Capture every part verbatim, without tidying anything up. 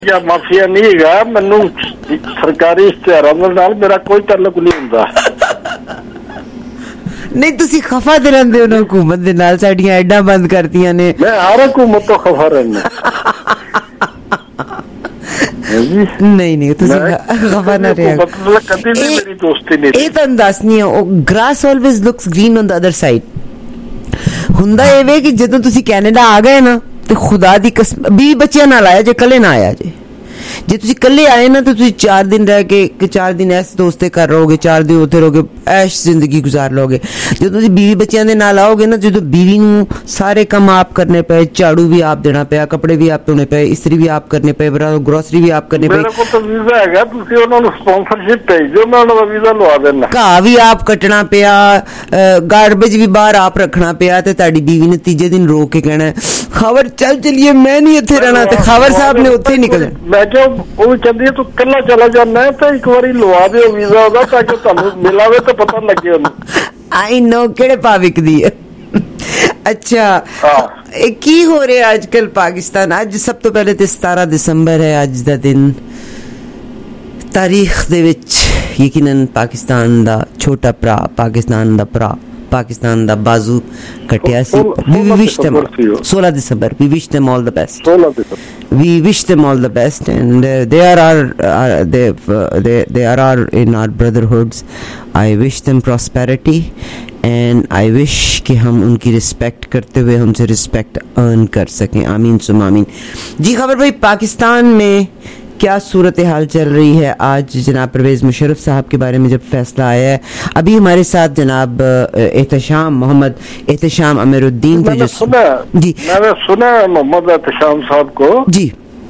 ਜਾਂ ਮਾਫੀਆ ਨਹੀਂ ਹੈਗਾ, ਮੈਨੂੰ ਸਰਕਾਰੀ ਇਸ਼ਤਿਹਾਰਾਂ ਦੇ ਨਾਲ ਮੇਰਾ ਕੋਈ ਤਾਲੁਕ ਨਹੀਂ ਹੁੰਦਾ। ਨਹੀਂ ਤੁਸੀਂ ਖਫਾ ਤੇ ਰਹਿੰਦੇ ਹੋ ਨਾ ਹਕੂਮਤ ਦੇ ਨਾਲ, ਸਾਡੀਆਂ ਐਡਾਂ ਬੰਦ ਕਰਤੀਆਂ ਨੇ। ਮੈਂ ਹਰ ਹਕੂਮਤ ਤੋਂ ਖਫਾ ਰਹਿੰਦਾ। ਨਹੀਂ ਨਹੀਂ ਤੁਸੀਂ ਖਫਾ ਨਾ ਰਿਹਾ, ਕਦੀ ਵੀ ਮੇਰੀ ਦੋਸਤੀ ਨਹੀਂ। ਇਹ ਤੁਹਾਨੂੰ ਦੱਸਣੀ ਆ, ਉਹ grass always looks green on the other side. ਹੁੰਦਾ ਇਹ ਵੇ ਕਿ ਜਦੋਂ ਤੁਸੀਂ ਕੈਨੇਡਾ ਆ ਗਏ ਨਾ ਤੇ ਖੁਦਾ ਦੀ ਕਸਮ ਵੀਹ ਬੱਚਿਆਂ ਨਾਲ ਆਇਆ ਜੇ, ਕੱਲੇ ਨਾ ਆਇਆ ਜੇ। ਜੇ ਤੁਸੀਂ ਕੱਲੇ ਆਏ ਨਾ ਤੇ ਤੁਸੀਂ ਚਾਰ ਦਿਨ ਰਹਿ ਕੇ ਕਿ ਚਾਰ ਦਿਨ ਐਸ ਦੋਸਤ ਦੇ ਘਰ ਰਹੋਗੇ, ਚਾਰ ਦਿਨ ਉੱਥੇ ਰਹੋਗੇ, ਐਸ਼ ਜ਼ਿੰਦਗੀ ਗੁਜ਼ਾਰ ਲਓਗੇ। ਜਦੋਂ ਤੁਸੀਂ ਬੀਵੀ ਬੱਚਿਆਂ ਦੇ ਨਾਲ ਆਓਗੇ ਨਾ, ਜਦੋਂ ਬੀਵੀ ਨੂੰ ਸਾਰੇ ਕੰਮ ਆਪ ਕਰਨੇ ਪਏ, ਝਾੜੂ ਵੀ ਆਪ ਦੇਣਾ ਪਿਆ, ਕੱਪੜੇ ਵੀ ਆਪ ਧੋਣੇ ਪਏ, ਇਸਤਰੀ ਵੀ ਆਪ ਕਰਨੇ ਪਏ, ਗਰੋਸਰੀ ਵੀ ਆਪ ਕਰਨੀ ਪਈ। ਮੇਰੇ ਕੋਲ ਤਾਂ ਵੀਜ਼ਾ ਹੈਗਾ, ਤੁਸੀਂ ਉਹਨਾਂ ਨੂੰ ਸਪਾਂਸਰਸ਼ਿਪ ਭੇਜ ਦਿਓ, ਮੈਂ ਉਹਨਾਂ ਦਾ ਵੀਜ਼ਾ ਲਵਾ ਦੇਣਾ। ਘਾਹ ਵੀ ਆਪ ਕੱਟਣਾ ਪਿਆ, ਗਾਰਬੇਜ ਵੀ ਬਾਹਰ ਆਪ ਰੱਖਣਾ ਪਿਆ, ਤੇ ਤੁਹਾਡੀ ਬੀਵੀ ਨੇ ਤੀਜੇ ਦਿਨ ਰੋ ਕੇ ਕਹਿਣਾ ਖਬਰ ਚੱਲ ਚਲੀਏ ਮੈਂ ਨਹੀਂ ਇੱਥੇ ਰਹਿਣਾ, ਤੇ ਖਬਰ ਸਾਹਿਬ ਨੇ ਉੱਥੇ ਹੀ ਨਿਕਲ। ਮੈਂ ਕਿਹਾ ਉਹ ਵੀ ਕਹਿੰਦੀ ਹੈ ਤੂੰ ਕੱਲਾ ਚਲਾ ਜਾਣਾ ਹੈ, ਤਾਂ ਇੱਕ ਵਾਰੀ ਲਵਾ ਦਿਓ ਵੀਜ਼ਾ ਉਹਦਾ, ਤਾਂ ਕਿ ਤੁਹਾਨੂੰ ਮਿਲਾਵੇ ਤਾਂ ਪਤਾ ਲੱਗੇ ਉਹਨੂੰ। ਆਈ ਨੋ ਕਿਹੜੇ ਭਾਅ ਵਿਕਦੀ ਹੈ। ਅੱਛਾ, ਇਹ ਕੀ ਹੋ ਰਿਹਾ ਅੱਜ ਕੱਲ ਪਾਕਿਸਤਾਨ? ਅੱਜ ਸਭ ਤੋਂ ਪਹਿਲੇ ਤੇ ਸਤਾਰਾਂ ਦਸੰਬਰ ਹੈ ਅੱਜ ਦਾ ਦਿਨ। ਤਾਰੀਖ ਦੇ ਵਿੱਚ ਯਕੀਨਨ ਪਾਕਿਸਤਾਨ ਦਾ ਛੋਟਾ ਭਰਾ, ਪਾਕਿਸਤਾਨ ਦਾ ਭਰਾ, ਪਾਕਿਸਤਾਨ ਦਾ ਬਾਜ਼ੂ ਕਟਿਆ ਸੀ। we wish them सोलह December, we wish them all the best, we wish them all the best, and uh, they are our uh, they uh, they they are our in our brotherhoods. I wish them prosperity and I wish कि हम उनकी respect करते हुए उनसे respect earn कर सकें। आमीन सुम आमीन। जी खबर भाई, पाकिस्तान में क्या सूरत हाल चल रही है? आज जनाब परवेज़ मुशर्रफ साहब के बारे में जब फैसला आया है, अभी हमारे साथ जनाब एहतशाम मोहम्मद एहतशाम अमीरुद्दीन थे। जो सुना जी, मैंने सुना मोहम्मद एहतशाम साहब को जी,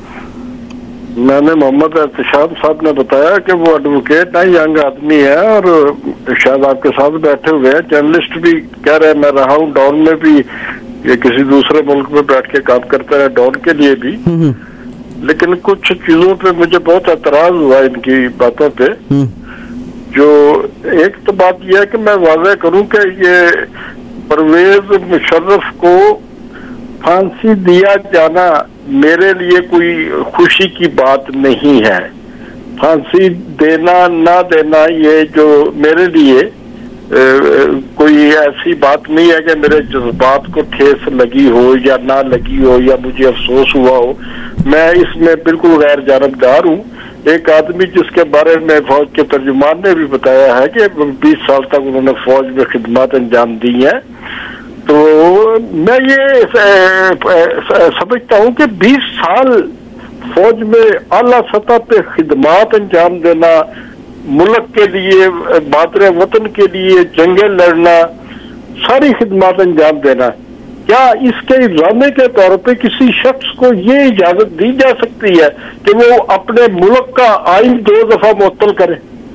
मैंने मोहम्मद एहतशाम साहब ने बताया कि वो एडवोकेट है, यंग आदमी है और शायद आपके साथ बैठे हुए हैं, जर्नलिस्ट भी कह रहे हैं। मैं रहा हूँ डॉन में भी, ये किसी दूसरे मुल्क में बैठ के काम करता है डॉन के लिए भी, लेकिन कुछ चीजों पे मुझे बहुत एतराज हुआ इनकी बातों पे। जो एक तो बात यह है कि मैं वाज़ेह करूं कि ये परवेज मुशर्रफ को फांसी दिया जाना मेरे लिए कोई खुशी की बात नहीं है। फांसी देना ना देना ये जो मेरे लिए ए, कोई ऐसी बात नहीं है कि मेरे जज्बात को ठेस लगी हो या ना लगी हो या मुझे अफसोस हुआ हो। मैं इसमें बिल्कुल गैर जानबदार हूँ। एक आदमी जिसके बारे में फौज के तर्जुमान ने भी बताया है कि बीस साल तक उन्होंने फौज में खिदमत अंजाम दी है, तो मैं ये समझता हूँ कि बीस साल फौज में आला सतह पे खिदमत अंजाम देना, मुल्क के लिए, बादरे वतन के लिए जंगे लड़ना, सारी खिदमत अंजाम देना, क्या इसके इल्जामे के तौर पे किसी शख्स को ये इजाजत दी जा सकती है कि वो अपने मुल्क का आइन दो दफा मुअत्तल करे?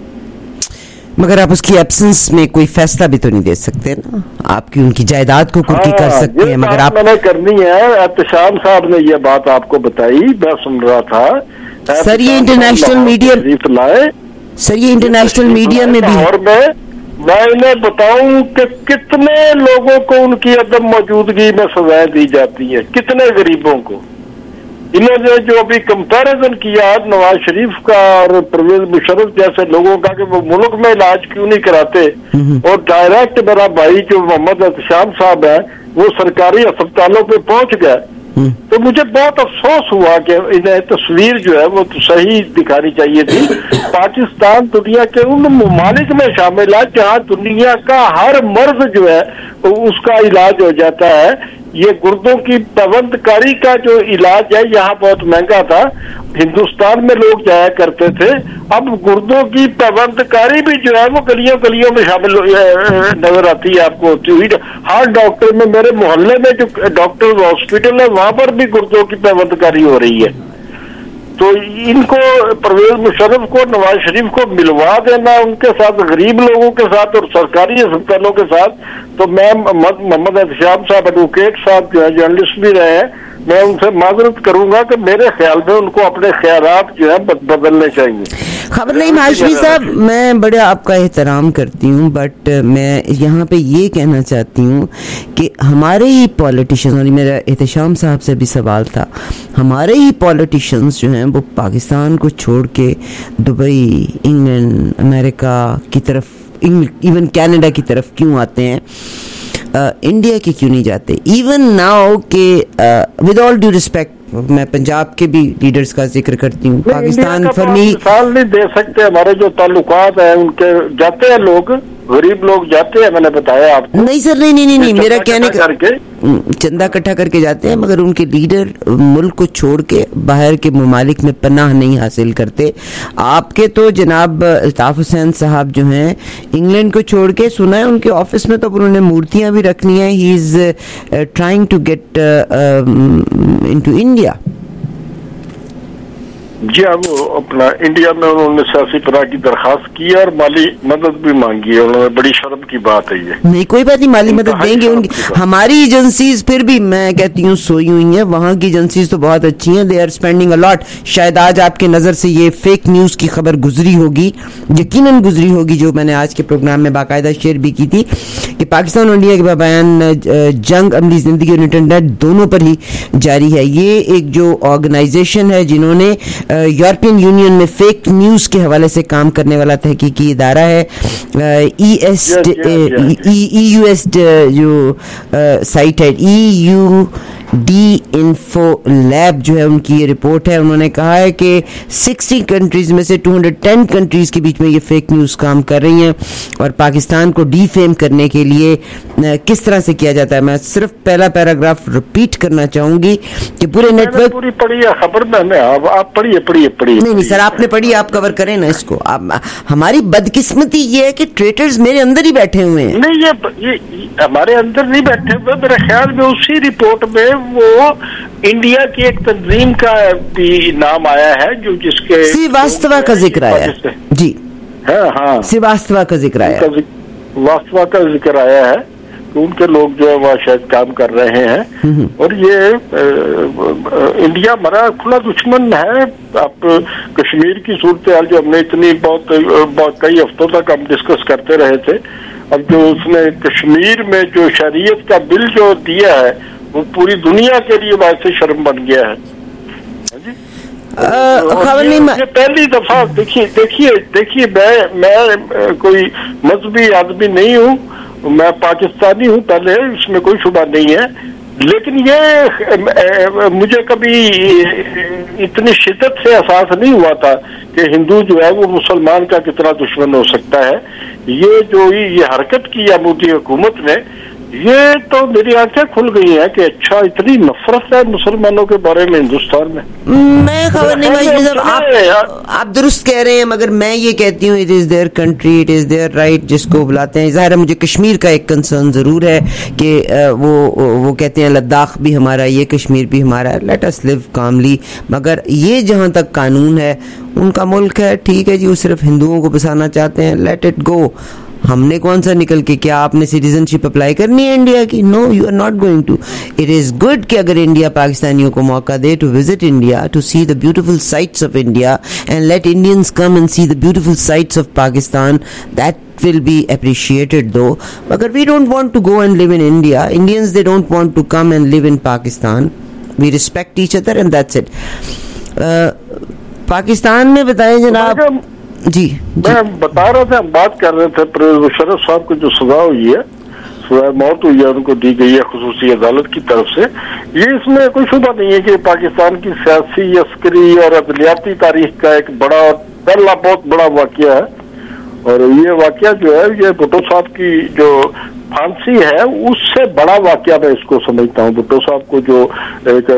मगर आप उसकी एब्सेंस में कोई फैसला भी तो नहीं दे सकते ना, आपकी उनकी जायदाद को कुर्की कर सकते हैं, मगर आप मैंने करनी है। एहतशाम साहब ने ये बात आपको बताई, मैं सुन रहा था। सर ये इंटरनेशनल मीडिया लाए, सर ये इंटरनेशनल मीडिया में भी, और मैं मैं इन्हें बताऊं कि कितने लोगों को उनकी अदम मौजूदगी में सजाएं दी जाती है, कितने गरीबों को। इन्होंने जो अभी कंपैरिजन किया नवाज शरीफ का और परवेज मुशर्रफ जैसे लोगों का कि वो मुल्क में इलाज क्यों नहीं कराते, और डायरेक्ट मेरा भाई जो मोहम्मद एहतशाम साहब है वो सरकारी अस्पतालों पे पहुंच गए, तो मुझे बहुत अफसोस हुआ कि इन्हें तस्वीर जो है वो तो सही दिखानी चाहिए थी। पाकिस्तान दुनिया के उन ममालिक में शामिल है जहाँ दुनिया का हर मर्ज जो है उसका इलाज हो जाता है। ये गुर्दों की पैबंदकारी का जो इलाज है यहाँ बहुत महंगा था, हिंदुस्तान में लोग जाया करते थे, अब गुर्दों की पैबंदकारी भी जो है वो गलियों गलियों में शामिल नजर आती है आपको होती हुई। हर डॉक्टर में, मेरे मोहल्ले में जो डॉक्टर हॉस्पिटल है वहां पर भी गुर्दों की पैबंदकारी हो रही है। तो इनको, परवेज मुशर्रफ को, नवाज शरीफ को मिलवा देना उनके साथ, गरीब लोगों के साथ और सरकारी अस्पतालों के साथ। तो मैं मोहम्मद एहतशाम साहब एडवोकेट साहब जो है जर्नलिस्ट भी रहे हैं, میں ان سے معذرت کروں گا کہ میرے خیال میں ان کو اپنے خیالات جو ہے بدلنے چاہیے. خبر نہیں ہاشمی صاحب, میں بڑے آپ کا احترام کرتی ہوں, بٹ میں یہاں پہ یہ کہنا چاہتی ہوں کہ ہمارے ہی پولیٹیشین, اور میرا احتشام صاحب سے بھی سوال تھا, ہمارے ہی پولیٹیشینز جو ہیں وہ پاکستان کو چھوڑ کے دبئی, انگلینڈ, امریکہ کی طرف, ایون کینیڈا کی طرف کیوں آتے ہیں, انڈیا کے کیوں نہیں جاتے؟ ایون ناؤ کہ ود آل ڈیو ریسپیکٹ, میں پنجاب کے بھی لیڈرز کا ذکر کرتی ہوں, پاکستان فار می مثال نہیں دے سکتے, ہمارے جو تعلقات ہیں ان کے جاتے ہیں لوگ, غریب لوگ جاتے ہیں, میں نے بتایا آپ کو. نہیں سر, نہیں نہیں نہیں, میرا کہنے کا چندہ اکٹھا کر کے جاتے ہیں, مگر ان کے لیڈر ملک کو چھوڑ کے باہر کے ممالک میں پناہ نہیں حاصل کرتے. آپ کے تو جناب الطاف حسین صاحب جو ہیں انگلینڈ کو چھوڑ کے, سنا ہے ان کے آفس میں تو انہوں نے مورتیاں بھی رکھنی ہیں. He is trying to get into India. جی ہاں, وہ اپنا انڈیا میں انہوں نے سیاسی پناہ کی درخواست کی اور مالی مدد بھی مانگی ہے, انہوں نے, بڑی شرم کی بات ہے یہ. نہیں کوئی بات نہیں, مالی مدد دیں گے ان کی. ہماری ایجنسیز پھر بھی میں کہتی ہوں سوئی ہوئی ہیں, وہاں کی ایجنسیز تو بہت اچھی ہیں, دے آر اسپینڈنگ اے لاٹ. شاید آج آپ کے نظر سے یہ فیک نیوز کی خبر گزری ہوگی, یقیناً گزری ہوگی, جو میں نے آج کے پروگرام میں باقاعدہ شیئر بھی کی تھی کہ پاکستان اور انڈیا کے بیان جنگ عملی زندگی اور انٹرنیٹ دونوں پر ہی جاری ہے. یہ ایک جو آرگنائزیشن ہے جنہوں نے یورپین یونین میں فیک نیوز کے حوالے سے کام کرنے والا تحقیقی ادارہ ہے, E S E U S جو سائٹ ہے, E U D info lab جو ہے, ان کی یہ رپورٹ ہے. انہوں نے کہا ہے کہ سکسٹی کنٹریز میں سے ٹو ہنڈریڈ ٹین کنٹریز کے بیچ میں یہ فیک نیوز کام کر رہی ہیں, اور پاکستان کو ڈی فیم کرنے کے لیے کس طرح سے کیا جاتا ہے. میں صرف پہلا پیراگراف رپیٹ کرنا چاہوں گی کہ پورے نیٹ ورک پوری پڑھی ہے خبر میں, آپ پڑھیے پڑھیے پڑھیے نہیں نہیں سر, آپ نے پڑھی, آپ کور کریں نا اس کو. ہماری بدقسمتی یہ ہے کہ ٹریٹرز میرے اندر ہی بیٹھے ہوئے ہیں. نہیں, یہ ہمارے اندر نہیں بیٹھے ہوئے, میرے خیال میں اسی رپورٹ میں وہ انڈیا کی ایک تنظیم کا بھی نام آیا ہے جو جس کے سریواستوا کا ذکر آیا ہے. جی ہاں ہاں, سریواستوا کا ذکر آیا ہے, واستوا کا ذکر آیا ہے کہ ان کے لوگ جو ہے وہاں شاید کام کر رہے ہیں, اور یہ انڈیا ہمارا کھلا دشمن ہے. اب کشمیر کی صورتحال جو ہم نے اتنی بہت بہت کئی ہفتوں تک ہم ڈسکس کرتے رہے تھے, اب جو اس نے کشمیر میں جو شریعت کا بل جو دیا ہے وہ پوری دنیا کے لیے باعث شرم بن گیا ہے. یہ پہلی دفعہ دیکھیے دیکھیے دیکھیے میں میں کوئی مذہبی آدمی نہیں ہوں, میں پاکستانی ہوں پہلے, اس میں کوئی شبہ نہیں ہے, لیکن یہ مجھے کبھی اتنی شدت سے احساس نہیں ہوا تھا کہ ہندو جو ہے وہ مسلمان کا کتنا دشمن ہو سکتا ہے. یہ جو یہ حرکت کی ہے مودی حکومت نے, یہ تو میری آنکھیں کھل گئی ہیں کہ اچھا اتنی نفرت ہے مسلمانوں کے بارے میں ہندوستان میں. میں خبر نہیں, آپ آپ درست کہہ رہے ہیں, مگر میں یہ کہتی ہوں it is their country, it is their right, جس کو بلاتے ہیں. ظاہر ہے مجھے کشمیر کا ایک کنسرن ضرور ہے کہ وہ وہ کہتے ہیں لداخ بھی ہمارا, یہ کشمیر بھی ہمارا ہے, لیٹ اس لیو کاملی. مگر یہ جہاں تک قانون ہے, ان کا ملک ہے, ٹھیک ہے جی, وہ صرف ہندوؤں کو بسانا چاہتے ہیں, لیٹ اٹ گو. ہم نے کون سا نکل کے, کیا آپ نے سٹیزن شپ اپلائی کرنی ہے انڈیا کی؟ No, you are not going to. It is good کہ اگر انڈیا پاکستانیوں کو موقع دے to visit India, to see the beautiful sights of India, and let Indians come and see the beautiful sights of Pakistan. That will be appreciated though. But we don't want to go and live in India. Indians, they don't want to come and live in Pakistan. We respect each other and that's it. uh, Pakistan میں بتائیں جناب. جی میں بتا رہا تھا, ہم بات کر رہے تھے پرویز مشرف صاحب کو جو سزا ہوئی ہے, سزا موت ہوئی ہے, ان کو دی گئی ہے خصوصی عدالت کی طرف سے. یہ اس میں کوئی شبہ نہیں ہے کہ پاکستان کی سیاسی, عسکری اور عدلیاتی تاریخ کا ایک بڑا پہلا بہت بڑا واقعہ ہے. اور یہ واقعہ جو ہے, یہ بھٹو صاحب کی جو پھانسی ہے اس سے بڑا واقعہ میں اس کو سمجھتا ہوں. بھٹو صاحب کو جو ایک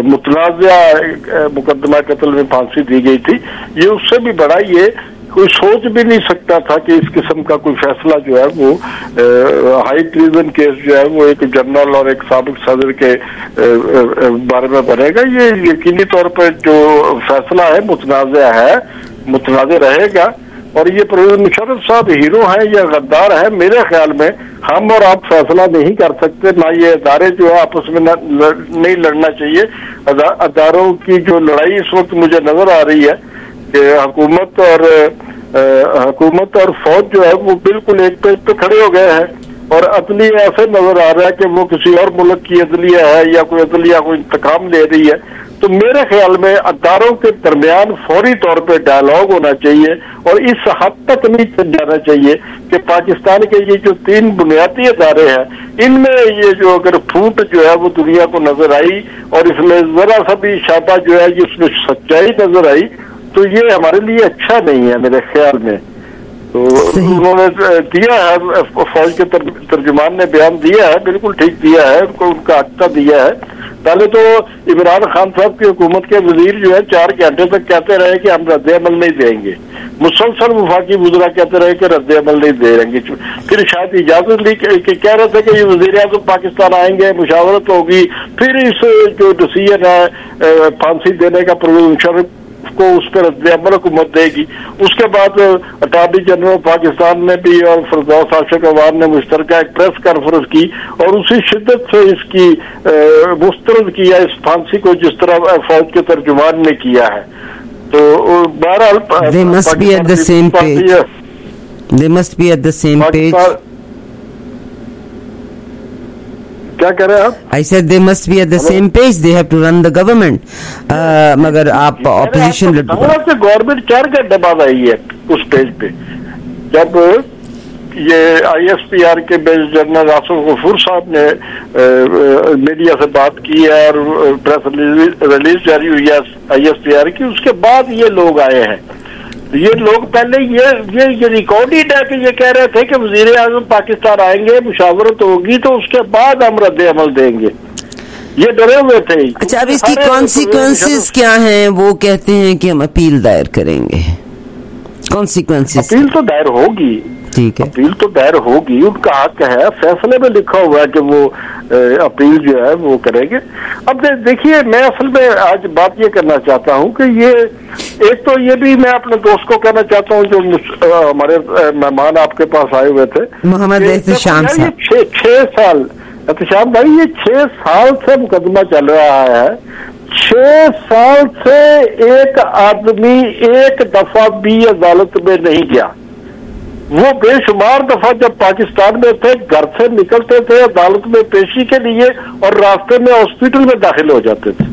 متنازع مقدمہ قتل میں پھانسی دی گئی تھی, یہ اس سے بھی بڑا, یہ کوئی سوچ بھی نہیں سکتا تھا کہ اس قسم کا کوئی فیصلہ جو ہے وہ ہائی ٹریزن کیس جو ہے وہ ایک جنرل اور ایک سابق صدر کے بارے میں بنے گا. یہ یقینی طور پر جو فیصلہ ہے متنازع ہے, متنازع رہے گا. اور یہ پرویز مشرف صاحب ہیرو ہیں یا غدار ہیں، میرے خیال میں ہم اور آپ فیصلہ نہیں کر سکتے، نہ یہ ادارے جو ہے آپس میں نہیں لڑنا چاہیے۔ اداروں کی جو لڑائی اس وقت مجھے نظر آ رہی ہے کہ حکومت اور حکومت اور فوج جو ہے وہ بالکل ایک پیج پہ کھڑے ہو گئے ہیں، اور عدلیہ ایسے نظر آ رہا ہے کہ وہ کسی اور ملک کی عدلیہ ہے یا کوئی عدلیہ کوئی انتقام لے رہی ہے۔ تو میرے خیال میں اداروں کے درمیان فوری طور پہ ڈائلاگ ہونا چاہیے، اور اس حد تک نہیں جانا چاہیے کہ پاکستان کے یہ جو تین بنیادی ادارے ہیں ان میں یہ جو اگر پھوٹ جو ہے وہ دنیا کو نظر آئی اور اس میں ذرا سا بھی اشارہ جو ہے اس میں سچائی نظر آئی تو یہ ہمارے لیے اچھا نہیں ہے میرے خیال میں۔ تو انہوں نے دیا ہے، فوج کے ترجمان نے بیان دیا ہے، بالکل ٹھیک دیا ہے، ان کو ان کا حق دیا ہے۔ پہلے تو عمران خان صاحب کی حکومت کے وزیر جو ہے چار گھنٹے تک کہتے رہے کہ ہم رد عمل نہیں دیں گے، مسلسل وفاقی وزراء کہتے رہے کہ رد عمل نہیں دیں گے، پھر شاید اجازت لی کہ کہہ رہے تھے کہ یہ وزیر اعظم پاکستان آئیں گے، مشاورت ہوگی، پھر اس جو ڈیسیژن ہے پھانسی دینے کا پرویز مشرف کو اس پر رد عمل حکومت دے گی۔ اس کے بعد اٹارنی جنرل پاکستان نے بھی اور فردوس عاشق عوان نے مشترکہ ایک پریس کانفرنس کی اور اسی شدت سے اس کی مسترد کیا اس پھانسی کو جس طرح فوج کے ترجمان نے کیا ہے۔ تو بہرحال they must be at the same page they must be at the same page کیا کہہ رہے ہیں آپ؟ I said they must be at the same page, they have to run the government. مگر آپ اپوزیشن گورنمنٹ چار گھنٹے بعد آئی ہے اس پیج پہ، جب یہ آئی ایس پی آر کے بیس جنرل آصف غفور صاحب نے میڈیا سے بات کی ہے اور پریس ریلیز جاری ہوئی ہے آئی ایس پی آر کی، اس کے بعد یہ لوگ آئے ہیں۔ یہ لوگ پہلے یہ یہ ریکارڈیڈ ہے کہ یہ کہہ رہے تھے کہ وزیر اعظم پاکستان آئیں گے، مشاورت ہوگی تو اس کے بعد ہم رد عمل دیں گے، یہ ڈرے ہوئے تھے۔ اچھا، اب اس کی کانسیکوینسز کیا ہیں؟ وہ کہتے ہیں کہ ہم اپیل دائر کریں گے، کانسیکوینسز اپیل تو دائر ہوگی، ٹھیک ہے، اپیل تو دائر ہوگی، ان کا حق ہے، فیصلے میں لکھا ہوا ہے کہ وہ اپیل جو ہے وہ کریں گے۔ اب دیکھیے میں اصل میں آج بات یہ کرنا چاہتا ہوں کہ یہ ایک تو یہ بھی میں اپنے دوست کو کہنا چاہتا ہوں جو ہمارے مہمان آپ کے پاس آئے ہوئے تھے، محمد احتشام صاحب، چھ چھ سال احتشام بھائی یہ چھ سال سے مقدمہ چل رہا ہے، چھ سال سے ایک آدمی ایک دفعہ بھی عدالت میں نہیں گیا۔ وہ بے شمار دفعہ جب پاکستان میں تھے گھر سے نکلتے تھے عدالت میں پیشی کے لیے اور راستے میں ہاسپٹل میں داخل ہو جاتے تھے۔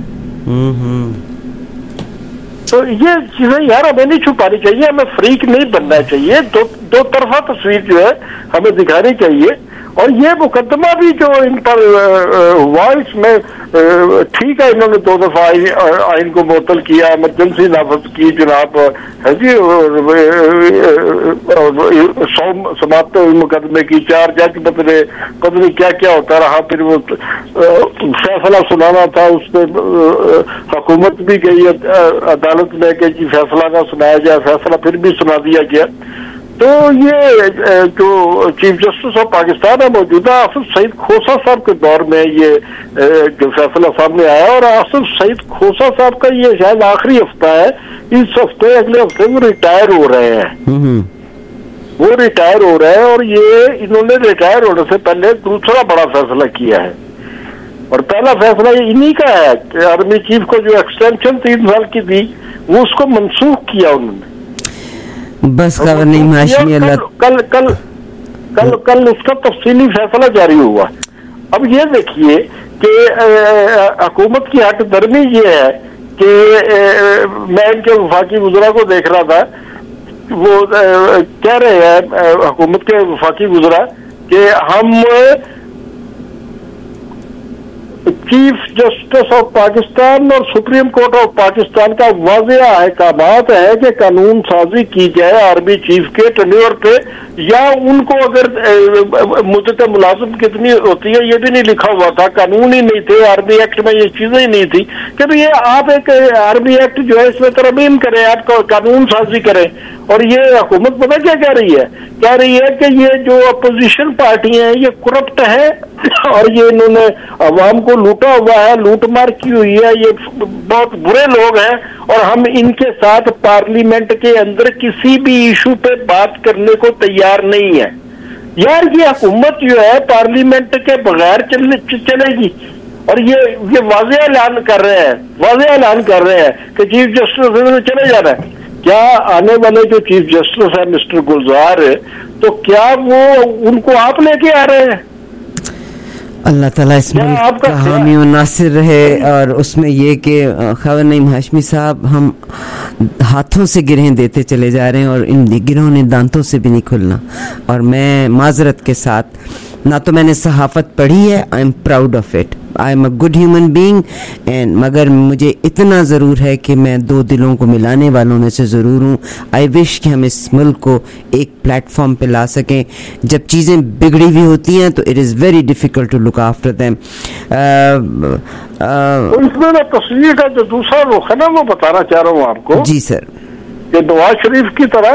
تو یہ چیزیں یار ہمیں نہیں چھپانی چاہیے، ہمیں فریق نہیں بننا چاہیے، دو دو طرفہ تصویر جو ہے ہمیں دکھانی چاہیے۔ اور یہ مقدمہ بھی جو ان پر ہوا اس میں ٹھیک ہے، انہوں نے دو دفعہ آئین کو معطل کیا، ایمرجنسی نافذ کی جناب ہے جی، سو سماعت مقدمے کی، چار جج بدلے، پتہ نہیں کیا کیا ہوتا رہا، پھر وہ فیصلہ سنانا تھا، اس پہ حکومت بھی گئی عدالت میں کہ جی فیصلہ نہ سنایا جائے، فیصلہ پھر بھی سنا دیا گیا۔ تو یہ جو چیف جسٹس آف پاکستان ہے موجودہ آصف سعید کھوسہ صاحب کے دور میں یہ جو فیصلہ سامنے آیا، اور آصف سعید کھوسہ صاحب کا یہ شاید آخری ہفتہ ہے، اس ہفتے اگلے ہفتے وہ ریٹائر ہو رہے ہیں، وہ ریٹائر ہو رہے ہیں اور یہ انہوں نے ریٹائر ہونے سے پہلے دوسرا بڑا فیصلہ کیا ہے، اور پہلا فیصلہ یہ انہی کا ہے کہ آرمی چیف کو جو ایکسٹینشن تین سال کی دی وہ اس کو منسوخ کیا انہوں نے، بس خبر نہیں ماشاء اللہ۔ کل کل کل کل اس کا تفصیلی فیصلہ جاری ہوا۔ اب یہ دیکھیے کہ حکومت کی ہٹ درمی یہ ہے کہ میں ان کے وفاقی وزراء کو دیکھ رہا تھا، وہ کہہ رہے ہیں حکومت کے وفاقی وزراء کہ ہم چیف جسٹس آف پاکستان اور سپریم کورٹ آف پاکستان کا واضح احکامات ہے کہ قانون سازی کی جائے آرمی چیف کے ٹینیور پہ، یا ان کو اگر مدت ملازم کتنی ہوتی ہے یہ بھی نہیں لکھا ہوا تھا، قانون ہی نہیں تھے، آرمی ایکٹ میں یہ چیزیں ہی نہیں تھی کہ یہ آپ ایک آرمی ایکٹ جو ہے اس میں ترمیم کریں، آپ قانون سازی کریں، اور یہ حکومت پتہ کیا کہہ رہی ہے؟ کہہ رہی ہے کہ یہ جو اپوزیشن پارٹیاں ہیں یہ کرپٹ ہے اور یہ انہوں نے عوام کو لوٹا ہوا ہے, لوٹ مار کی ہوئی ہے, یہ بہت برے لوگ ہیں اور ہم ان کے ساتھ پارلیمنٹ کے اندر کسی بھی ایشو پہ بات کرنے کو تیار نہیں ہے. یار یہ حکومت جو ہے پارلیمنٹ کے بغیر چلے گی, اور یہ یہ واضح اعلان کر رہے ہیں واضح اعلان کر رہے ہیں کہ چیف جسٹس نے چلے جانا ہے. کیا آنے والے جو چیف جسٹس ہے مسٹر گلزار, تو کیا وہ ان کو آپ لے کے آ رہے ہیں؟ اللہ تعالیٰ اس ملک کا حامی و ناصر رہے. اور اس میں یہ کہ خبر نعیم ہاشمی صاحب, ہم ہاتھوں سے گرہیں دیتے چلے جا رہے ہیں اور ان گرہوں نے دانتوں سے بھی نہیں کھلنا. اور میں معذرت کے ساتھ, نہ تو میں نے صحافت پڑھی ہے, I am proud of it, I am a good human being, and مگر مجھے اتنا ضرور ہے کہ میں دو دلوں کو ملانے والوں میں سے ضرور ہوں. آئی وش کہ ہم اس ملک کو ایک پلیٹ فارم پہ لا سکیں. جب چیزیں بگڑی ہوئی ہوتی ہیں تو it is very difficult to look after them. اس میں نا تصویر کا جو دوسرا رخ ہے نا وہ بتانا چاہ رہا ہوں آپ کو. جی سر. کہ نواز شریف کی طرح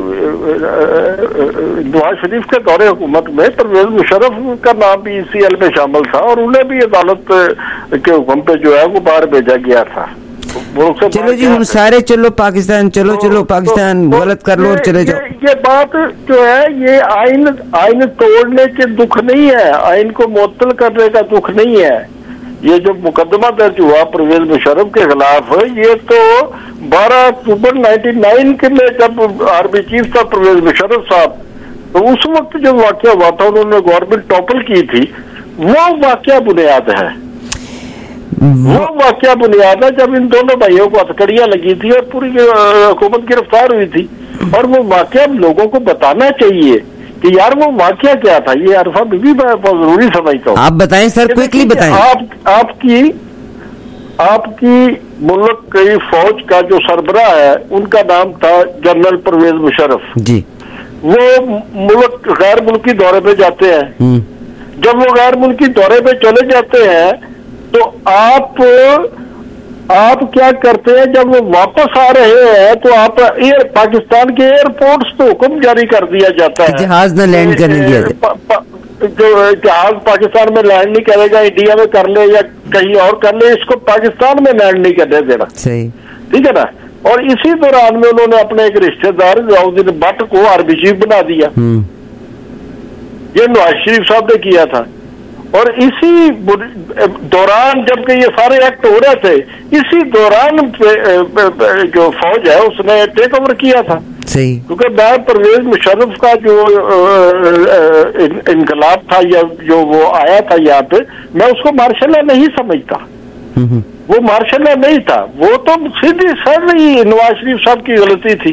نواز شریف کے دور حکومت میں پرویز مشرف کا نام بھی اسی ایل میں شامل تھا اور انہیں بھی عدالت کے حکم پہ جو ہے وہ باہر بھیجا گیا تھا. چلو جی ہم سارے چلو پاکستان, چلو چلو پاکستان غلط کر لو, چلے جاؤ. یہ بات جو ہے یہ آئین آئین توڑنے کے دکھ نہیں ہے, آئین کو معطل کرنے کا دکھ نہیں ہے. یہ جو مقدمہ درج ہوا پرویز مشرف کے خلاف, یہ تو بارہ اکتوبر نائنٹی نائن کے میں جب آرمی چیف تھا پرویز مشرف صاحب, تو اس وقت جو واقعہ ہوا تھا انہوں نے گورنمنٹ ٹاپل کی تھی, وہ واقعہ بنیاد ہے. وہ واقعہ بنیاد ہے جب ان دونوں بھائیوں کو ہتھکڑیاں لگی تھی اور پوری حکومت گرفتار ہوئی تھی. اور وہ واقعہ لوگوں کو بتانا چاہیے کہ یار وہ واقعہ کیا تھا. یہ عرفہ بھی میں بہت ضروری سمجھتا ہوں. آپ بتائیں سر, کوئکلی بتائیں. آپ آپ کی آپ کی ملک کی فوج کا جو سربراہ ہے ان کا نام تھا جنرل پرویز مشرف. جی. وہ ملک غیر ملکی دورے پہ جاتے ہیں. جب وہ غیر ملکی دورے پہ چلے جاتے ہیں تو آپ آپ کیا کرتے ہیں, جب وہ واپس آ رہے ہیں تو آپ ایئر پاکستان کے ایئرپورٹس پہ حکم جاری کر دیا جاتا ہے جہاز نہ لینڈ کرنے دیا جائے. جو جہاز پاکستان میں لینڈ نہیں کرے گا, انڈیا میں کر لے یا کہیں اور کر لے, اس کو پاکستان میں لینڈ نہیں کرنے دینا. صحیح, ٹھیک ہے نا. اور اسی دوران میں انہوں نے اپنے ایک رشتہ دار ضیاءالدین بٹ کو آرمی چیف بنا دیا. یہ نواز شریف صاحب نے کیا تھا. اور اسی دوران جب کہ یہ سارے ایکٹ ہو رہے تھے, اسی دوران جو فوج ہے اس نے ٹیک اوور کیا تھا. صحیح. کیونکہ میں پرویز مشرف کا جو انقلاب تھا یا جو وہ آیا تھا یہاں پہ, میں اس کو مارشل لا نہیں سمجھتا. وہ مارشل لا نہیں تھا, وہ تو سیدھی سادھی نواز شریف صاحب کی غلطی تھی.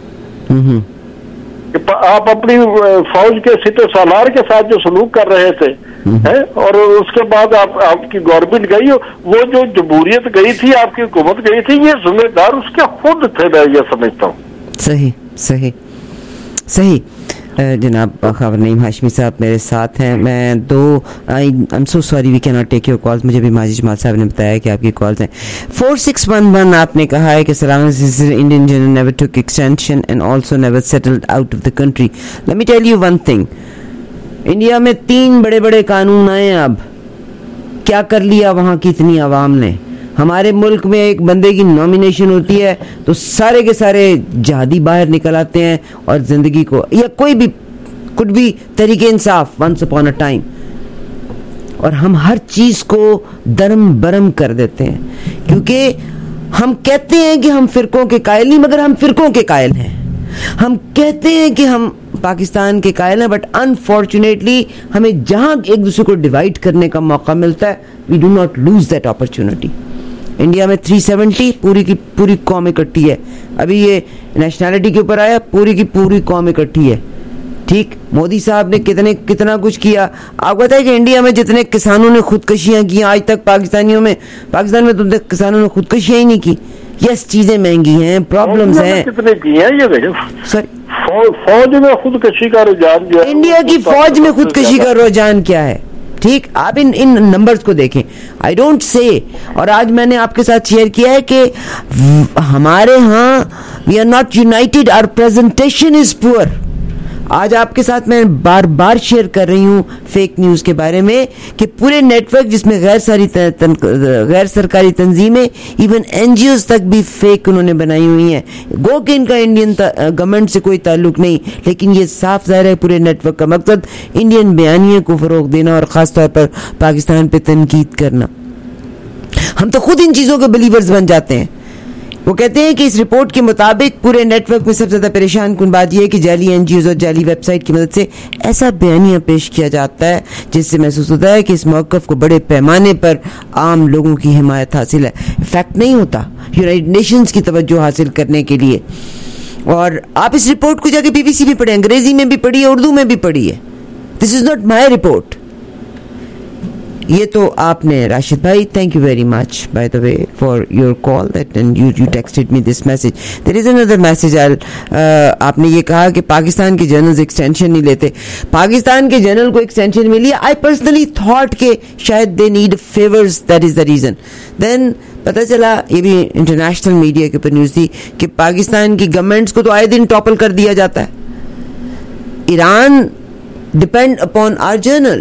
آپ اپنی فوج کے سپہ سالار کے ساتھ جو سلوک کر رہے تھے اور اس کے بعد آپ آپ کی گورنمنٹ گئی, وہ جو جمہوریت گئی تھی, آپ کی حکومت گئی تھی, یہ ذمہ دار اس کے خود تھے, میں یہ سمجھتا ہوں. صحیح صحیح صحیح. جناب خبر نعیم ہاشمی صاحب میرے ساتھ ہیں. میں دو I am so sorry we کی ناٹ ٹیک یور کالز. مجھے بھی ماجد جمال صاحب نے بتایا کہ آپ کی کالز ہیں. فور سکس ون ون آپ نے کہا ہے کہ سلام Indian general never took extension and also never settled out of the country. Let me tell you one thing, India میں تین بڑے بڑے قانون آئے ہیں. اب کیا کر لیا وہاں کی اتنی عوام نے. ہمارے ملک میں ایک بندے کی نامینیشن ہوتی ہے تو سارے کے سارے جہادی باہر نکل آتے ہیں اور زندگی کو, یا کوئی بھی کڈ بھی Tehreek Insaf once upon a time, اور ہم ہر چیز کو درم برم کر دیتے ہیں کیونکہ ہم کہتے ہیں کہ ہم فرقوں کے قائل نہیں, مگر ہم فرقوں کے قائل ہیں. ہم کہتے ہیں کہ ہم پاکستان کے قائل ہیں, بٹ انفارچونیٹلی ہمیں جہاں ایک دوسرے کو ڈیوائڈ کرنے کا موقع ملتا ہے, we do not lose that opportunity. India میں تھری سیونٹی پوری کی پوری قوم اکٹھی ہے. ابھی یہ نیشنلٹی کے اوپر آیا, پوری کی پوری قوم اکٹھی ہے. ٹھیک, مودی صاحب نے کتنے کتنا کچھ کیا. آپ کو پتا ہے کہ انڈیا میں جتنے کسانوں نے خودکشیاں کی آج تک پاکستانیوں میں پاکستان میں تو کسانوں نے خودکشیاں ہی نہیں کی. یس چیزیں مہنگی ہیں, پرابلمز ہیں. کتنے کی ہیں یہ دیکھیں, فوج میں خودکشی کا رجحان جو ہے, انڈیا کی فوج میں خودکشی کا رجحان کیا ہے. ٹھیک, آپ ان ان نمبرز کو دیکھیں. آئی ڈونٹ سے, اور آج میں نے آپ کے ساتھ شیئر کیا ہے کہ ہمارے ہاں We are not united. Our presentation is poor. آج آپ کے ساتھ میں بار بار شیئر کر رہی ہوں فیک نیوز کے بارے میں کہ پورے نیٹ ورک جس میں غیر ساری غیر سرکاری تنظیمیں ایون این جی اوز تک بھی فیک انہوں نے بنائی ہوئی ہیں. گو کہ ان کا انڈین گورنمنٹ سے کوئی تعلق نہیں, لیکن یہ صاف ظاہر ہے پورے نیٹ ورک کا مقصد انڈین بیانیے کو فروغ دینا اور خاص طور پر پاکستان پہ تنقید کرنا. ہم تو خود ان چیزوں کے بلیورز بن جاتے ہیں. وہ کہتے ہیں کہ اس رپورٹ کے مطابق پورے نیٹ ورک میں سب سے زیادہ پریشان کن بات یہ ہے کہ جعلی این جی اوز اور جعلی ویب سائٹ کی مدد سے ایسا بیانیہ پیش کیا جاتا ہے جس سے محسوس ہوتا ہے کہ اس موقف کو بڑے پیمانے پر عام لوگوں کی حمایت حاصل ہے. فیکٹ نہیں ہوتا, یونائٹڈ نیشنز کی توجہ حاصل کرنے کے لیے. اور آپ اس رپورٹ کو جا کے بی بی سی بھی پڑھیں, انگریزی میں بھی پڑھی ہے, اردو میں بھی پڑھی ہے. This is not my report. یہ تو آپ نے راشد بھائی, thank you very much by the way for your call that and you you texted me this message. There is another message. آپ نے یہ کہا کہ پاکستان کے جرنلز ایکسٹینشن نہیں لیتے. پاکستان کے جرنل کو ایکسٹینشن ملی. آئی پرسنلی تھاٹ کہ شاید they need favours, that is the reason. Then پتہ چلا, یہ بھی انٹرنیشنل میڈیا کے اوپر نیوز تھی, کہ پاکستان کی گورنمنٹس کو تو آئے دن ٹاپل کر دیا جاتا ہے. Iran depend upon our general.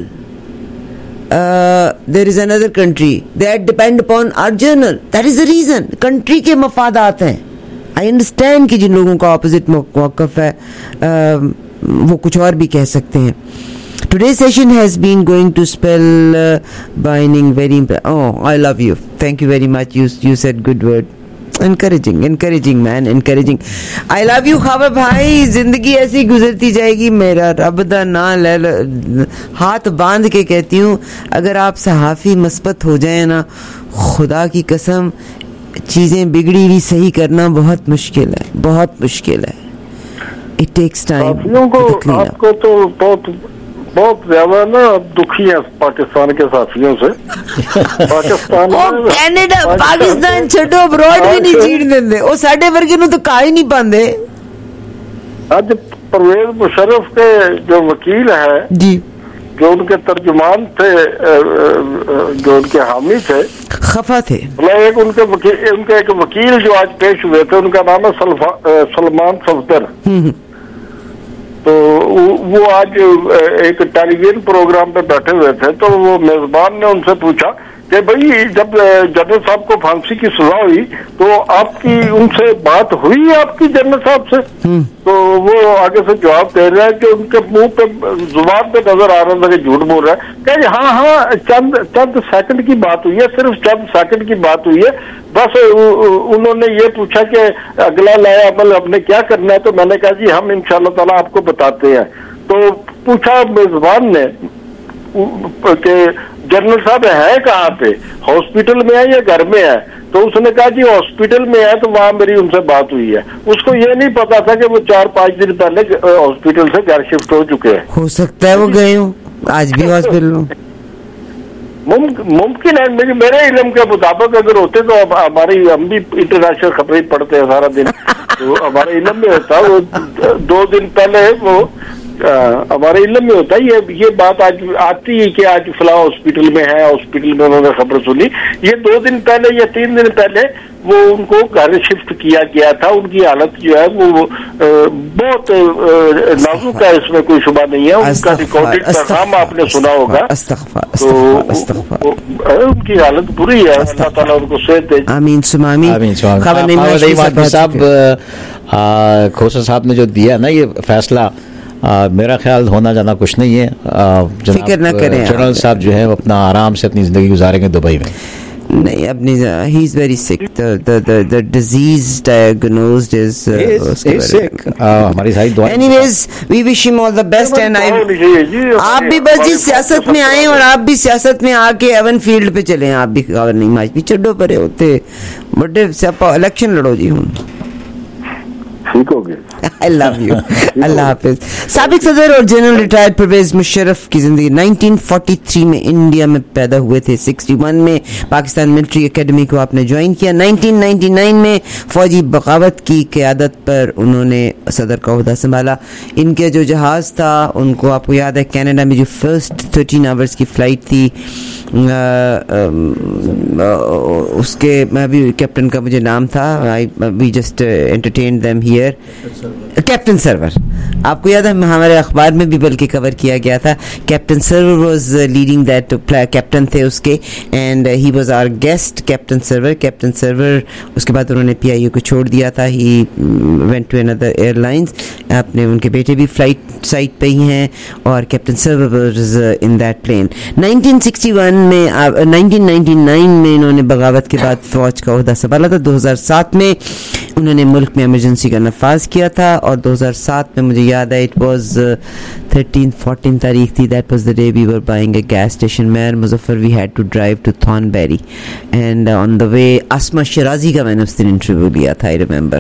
Uh, there is another country that depend upon our journal. That is the reason. Country کے مفادات ہیں. I understand کہ جن لوگوں کا opposite موقف ہے uh, وہ کچھ اور بھی کہہ سکتے ہیں. Today's session has been going to spell uh, binding very imp- oh I love you, thank you very much. You you said good word. Encouraging encouraging man encouraging. I love you خبر بھائی. زندگی ایسی گزرتی جائے گی. میرا رب دا نام لے لو, ہاتھ باندھ کے کہتی ہوں, اگر آپ صحافی مثبت ہو جائیں نا, خدا کی قسم چیزیں بگڑی ہوئی صحیح کرنا بہت مشکل ہے, بہت مشکل ہے. It takes time. آپ کو تو بہت بہت زیادہ نا دکھی ہے پاکستان کے ساتھیوں سے. پاکستان کینیڈا پاکستان چھٹو ابراڈ بھی نہیں چیڑ دیں, وہ ساڈے ورگے نو تو کہا ہی نہیں پاندے. آج پرویز مشرف کے جو وکیل ہے جی, جو ان کے ترجمان تھے, جو ان کے حامی تھے, خفا تھے. ایک ان کے وکیل ان کے ایک وکیل جو آج پیش ہوئے تھے, ان کا نام ہے سلمان صفدر. تو وہ آج ایک ٹیلی ویژن پروگرام پہ بیٹھے ہوئے تھے, تو وہ میزبان نے ان سے پوچھا کہ بھائی جب جنرل صاحب کو پھانسی کی سزا ہوئی تو آپ کی ان سے بات ہوئی آپ کی جنرل صاحب سے؟ تو وہ آگے سے جواب دے رہا ہے کہ ان کے منہ پہ زبان پہ نظر آ رہا تھا کہ جھوٹ بول رہا ہے. کہ ہاں ہاں چند چند سیکنڈ کی بات ہوئی ہے, صرف چند سیکنڈ کی بات ہوئی ہے. بس انہوں نے یہ پوچھا کہ اگلا لایا عمل ہم نے کیا کرنا ہے, تو میں نے کہا جی ہم ان شاء اللہ تعالیٰ آپ کو بتاتے ہیں. تو پوچھا میزبان نے کہ جنرل صاحب ہے کہاں پہ, ہاسپٹل میں ہے یا گھر میں ہے؟ تو اس نے کہا جی ہاسپٹل میں ہے, تو وہاں میری ان سے بات ہوئی ہے. اس کو یہ نہیں پتا تھا کہ وہ چار پانچ دن پہلے ہاسپٹل سے گھر شفٹ ہو چکے ہیں. ہو سکتا ہے وہ گئے ہوں, آج بھی ہاسپٹل ہوں. ممکن ہے, میرے علم کے مطابق اگر ہوتے تو ہماری ہم بھی انٹرنیشنل خبریں پڑھتے ہیں سارا دن, تو ہمارے علم میں ہوتا. وہ دو دن پہلے وہ ہمارے علم میں ہوتا ہے یہ یہ بات آج آتی ہے کہ آج فلاں ہاسپٹل میں ہے, ہاسپٹل میں انہوں نے خبر سنی. یہ دو دن پہلے یا تین دن پہلے وہ ان کو گھر شفٹ کیا گیا تھا. ان کی حالت جو ہے وہ بہت نازک ہے, اس میں کوئی شبہ نہیں ہے. ان کا ریکارڈنگ پیغام آپ نے سنا ہوگا, تو ان کی حالت بری ہے. اللہ تعالیٰ ان کو صحت دے. آمین ثم آمین. صاحب کھوسا صاحب نے جو دیا نا یہ فیصلہ, آ, میرا خیال ہونا جانا کچھ نہیں ہے. فکر نہ کریں, جنرل صاحب جو ہے وہ اپنا آرام سے اپنی زندگی گزاریں گے دبئی میں. نہیں اپنی he is very sick. the disease diagnosed is sick. ہماری ساری دعائیں. anyways we wish him all the best. and I آپ بھی بس جی سیاست میں آئیں, اور آپ بھی سیاست میں آ کے ایون فیلڈ پہ چلیں. آپ بھی خبر نہیں ماج بھی چڈو پرے ہوتے بڑے الیکشن لڑو جی. ہوں ठीक हो गए. I love you. अल्लाह हाफिज. साबिक सदर और जनरल रिटायर्ड परवेज मुशर्रफ की जिंदगी नाइनटीन फोर्टी थ्री में इंडिया में पैदा हुए थे. सिक्सटी वन में पाकिस्तान मिलिट्री एकेडमी को आपने ज्वाइन किया. नाइनटीन नाइंटी नाइन में फौजी बगावत की क़यादत पर उन्होंने सदर का ओहदा संभाला. इनके जो जहाज़ था उनको आपको याद है कनाडा में जो फर्स्ट थर्टीन आवर्स की फ़्लाइट थी आ, आ, आ, उसके मैं भी कैप्टन का मुझे नाम था. I've just entertain them here. Captain Sarwar आपको याद है हमारे अखबार में भी बल्कि कवर किया गया था. Captain Sarwar was leading that, captain थे उसके, and he was our guest. Captain Sarwar captain Sarwar उसके बाद उन्होंने पीआईओ को छोड़ दिया था. He went to another airlines. आपने उनके बेटे भी फ्लाइट साइट पे ही हैं और captain Sarwar was in that plane. Nineteen sixty one में नाइनटीन नाइंटी नाइन में इन्होंने बगावत के बाद फौज का ओहदा संभाला था. दो हज़ार सात में उन्होंने मुल्क में इमरजेंसी का नफाज किया था और दो हज़ार सात में मुझे याद है इट वाज थर्टीन फोर्टीन तारीख थी. That was the day we were buying a gas station. मैं Muzaffar we had to drive to Thornbury and on the way Asma Shirazi का मैंने उस दिन इंटरव्यू लिया था. I remember.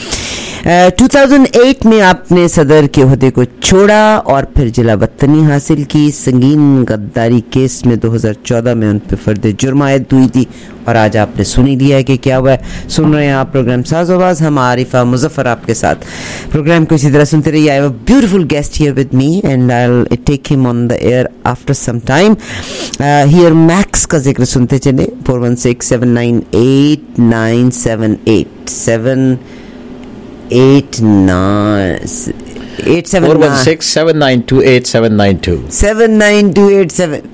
Two thousand eight में आपने सदर के ओहदे को छोड़ा और फिर जिला वतनी हासिल की. संगीन गद्दारी केस में दो हज़ार चौदह में उन पर फर्द जुर्म आयद हुई थी और आज आपने सुनी लिया है कि क्या हुआ है. सुन रहे हैं आप प्रोग्राम साज़ आवाज़. हम आरिफा मुजफ्फर आपके साथ प्रोग्राम को इसी तरह सुनते रहिए. I have a beautiful guest here with me and I will take him on the air after some time. HearMax का जिक्र सुनते चले. Four one six seven nine eight nine seven eight seven eight nine eight seven four one six seven nine two eight seven nine two seven nine two eight seven.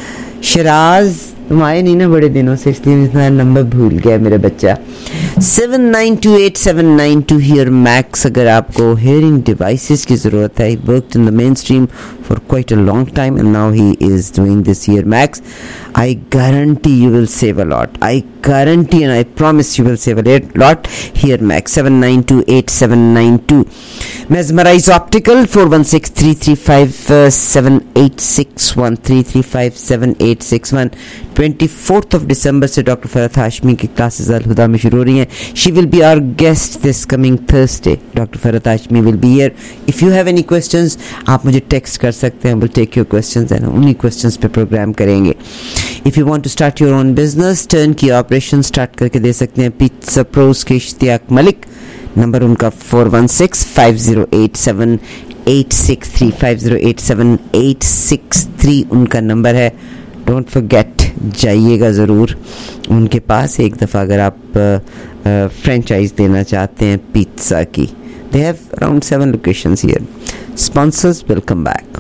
Shiraz तुम आए नहीं ना बड़े दिनों से, इसलिए इतना नंबर भूल गया मेरा बच्चा. Seven nine two eight seven nine two. HearMax. अगर आपको हेयरिंग डिवाइसेस की ज़रूरत है, worked in the mainstream for quite a long time and now he is doing this here Max. I guarantee you will save a lot. I guarantee and I promise you will save a lot here Max. seven nine two eight seven nine two. Mesmerize Optical four one six three three five seven eight six one three three five seven eight six one. twenty-fourth of December से doctor Farhat Hashmi की classes अल हुदा में शुरू हो रही हैं. She will be our guest this coming Thursday. Doctor Farhat Hashmi will be here. If you have any questions आप मुझे text कर सकते हैं. we'll take your questions and उन्हीं questions पे प्रोग्राम करेंगे. If you want to start your own business, turn की operation start करके दे सकते हैं. पिज़्ज़ा प्रोस के इश्तियाक मलिक. नंबर उनका four one six five zero eight seven eight six three five zero eight seven eight six three उनका नंबर है. डोंट फॉरगेट, जाइएगा ज़रूर उनके पास एक दफ़ा अगर आप फ्रेंचाइज देना चाहते हैं पिज़्ज़ा की. They have around seven locations here. Sponsors will come back.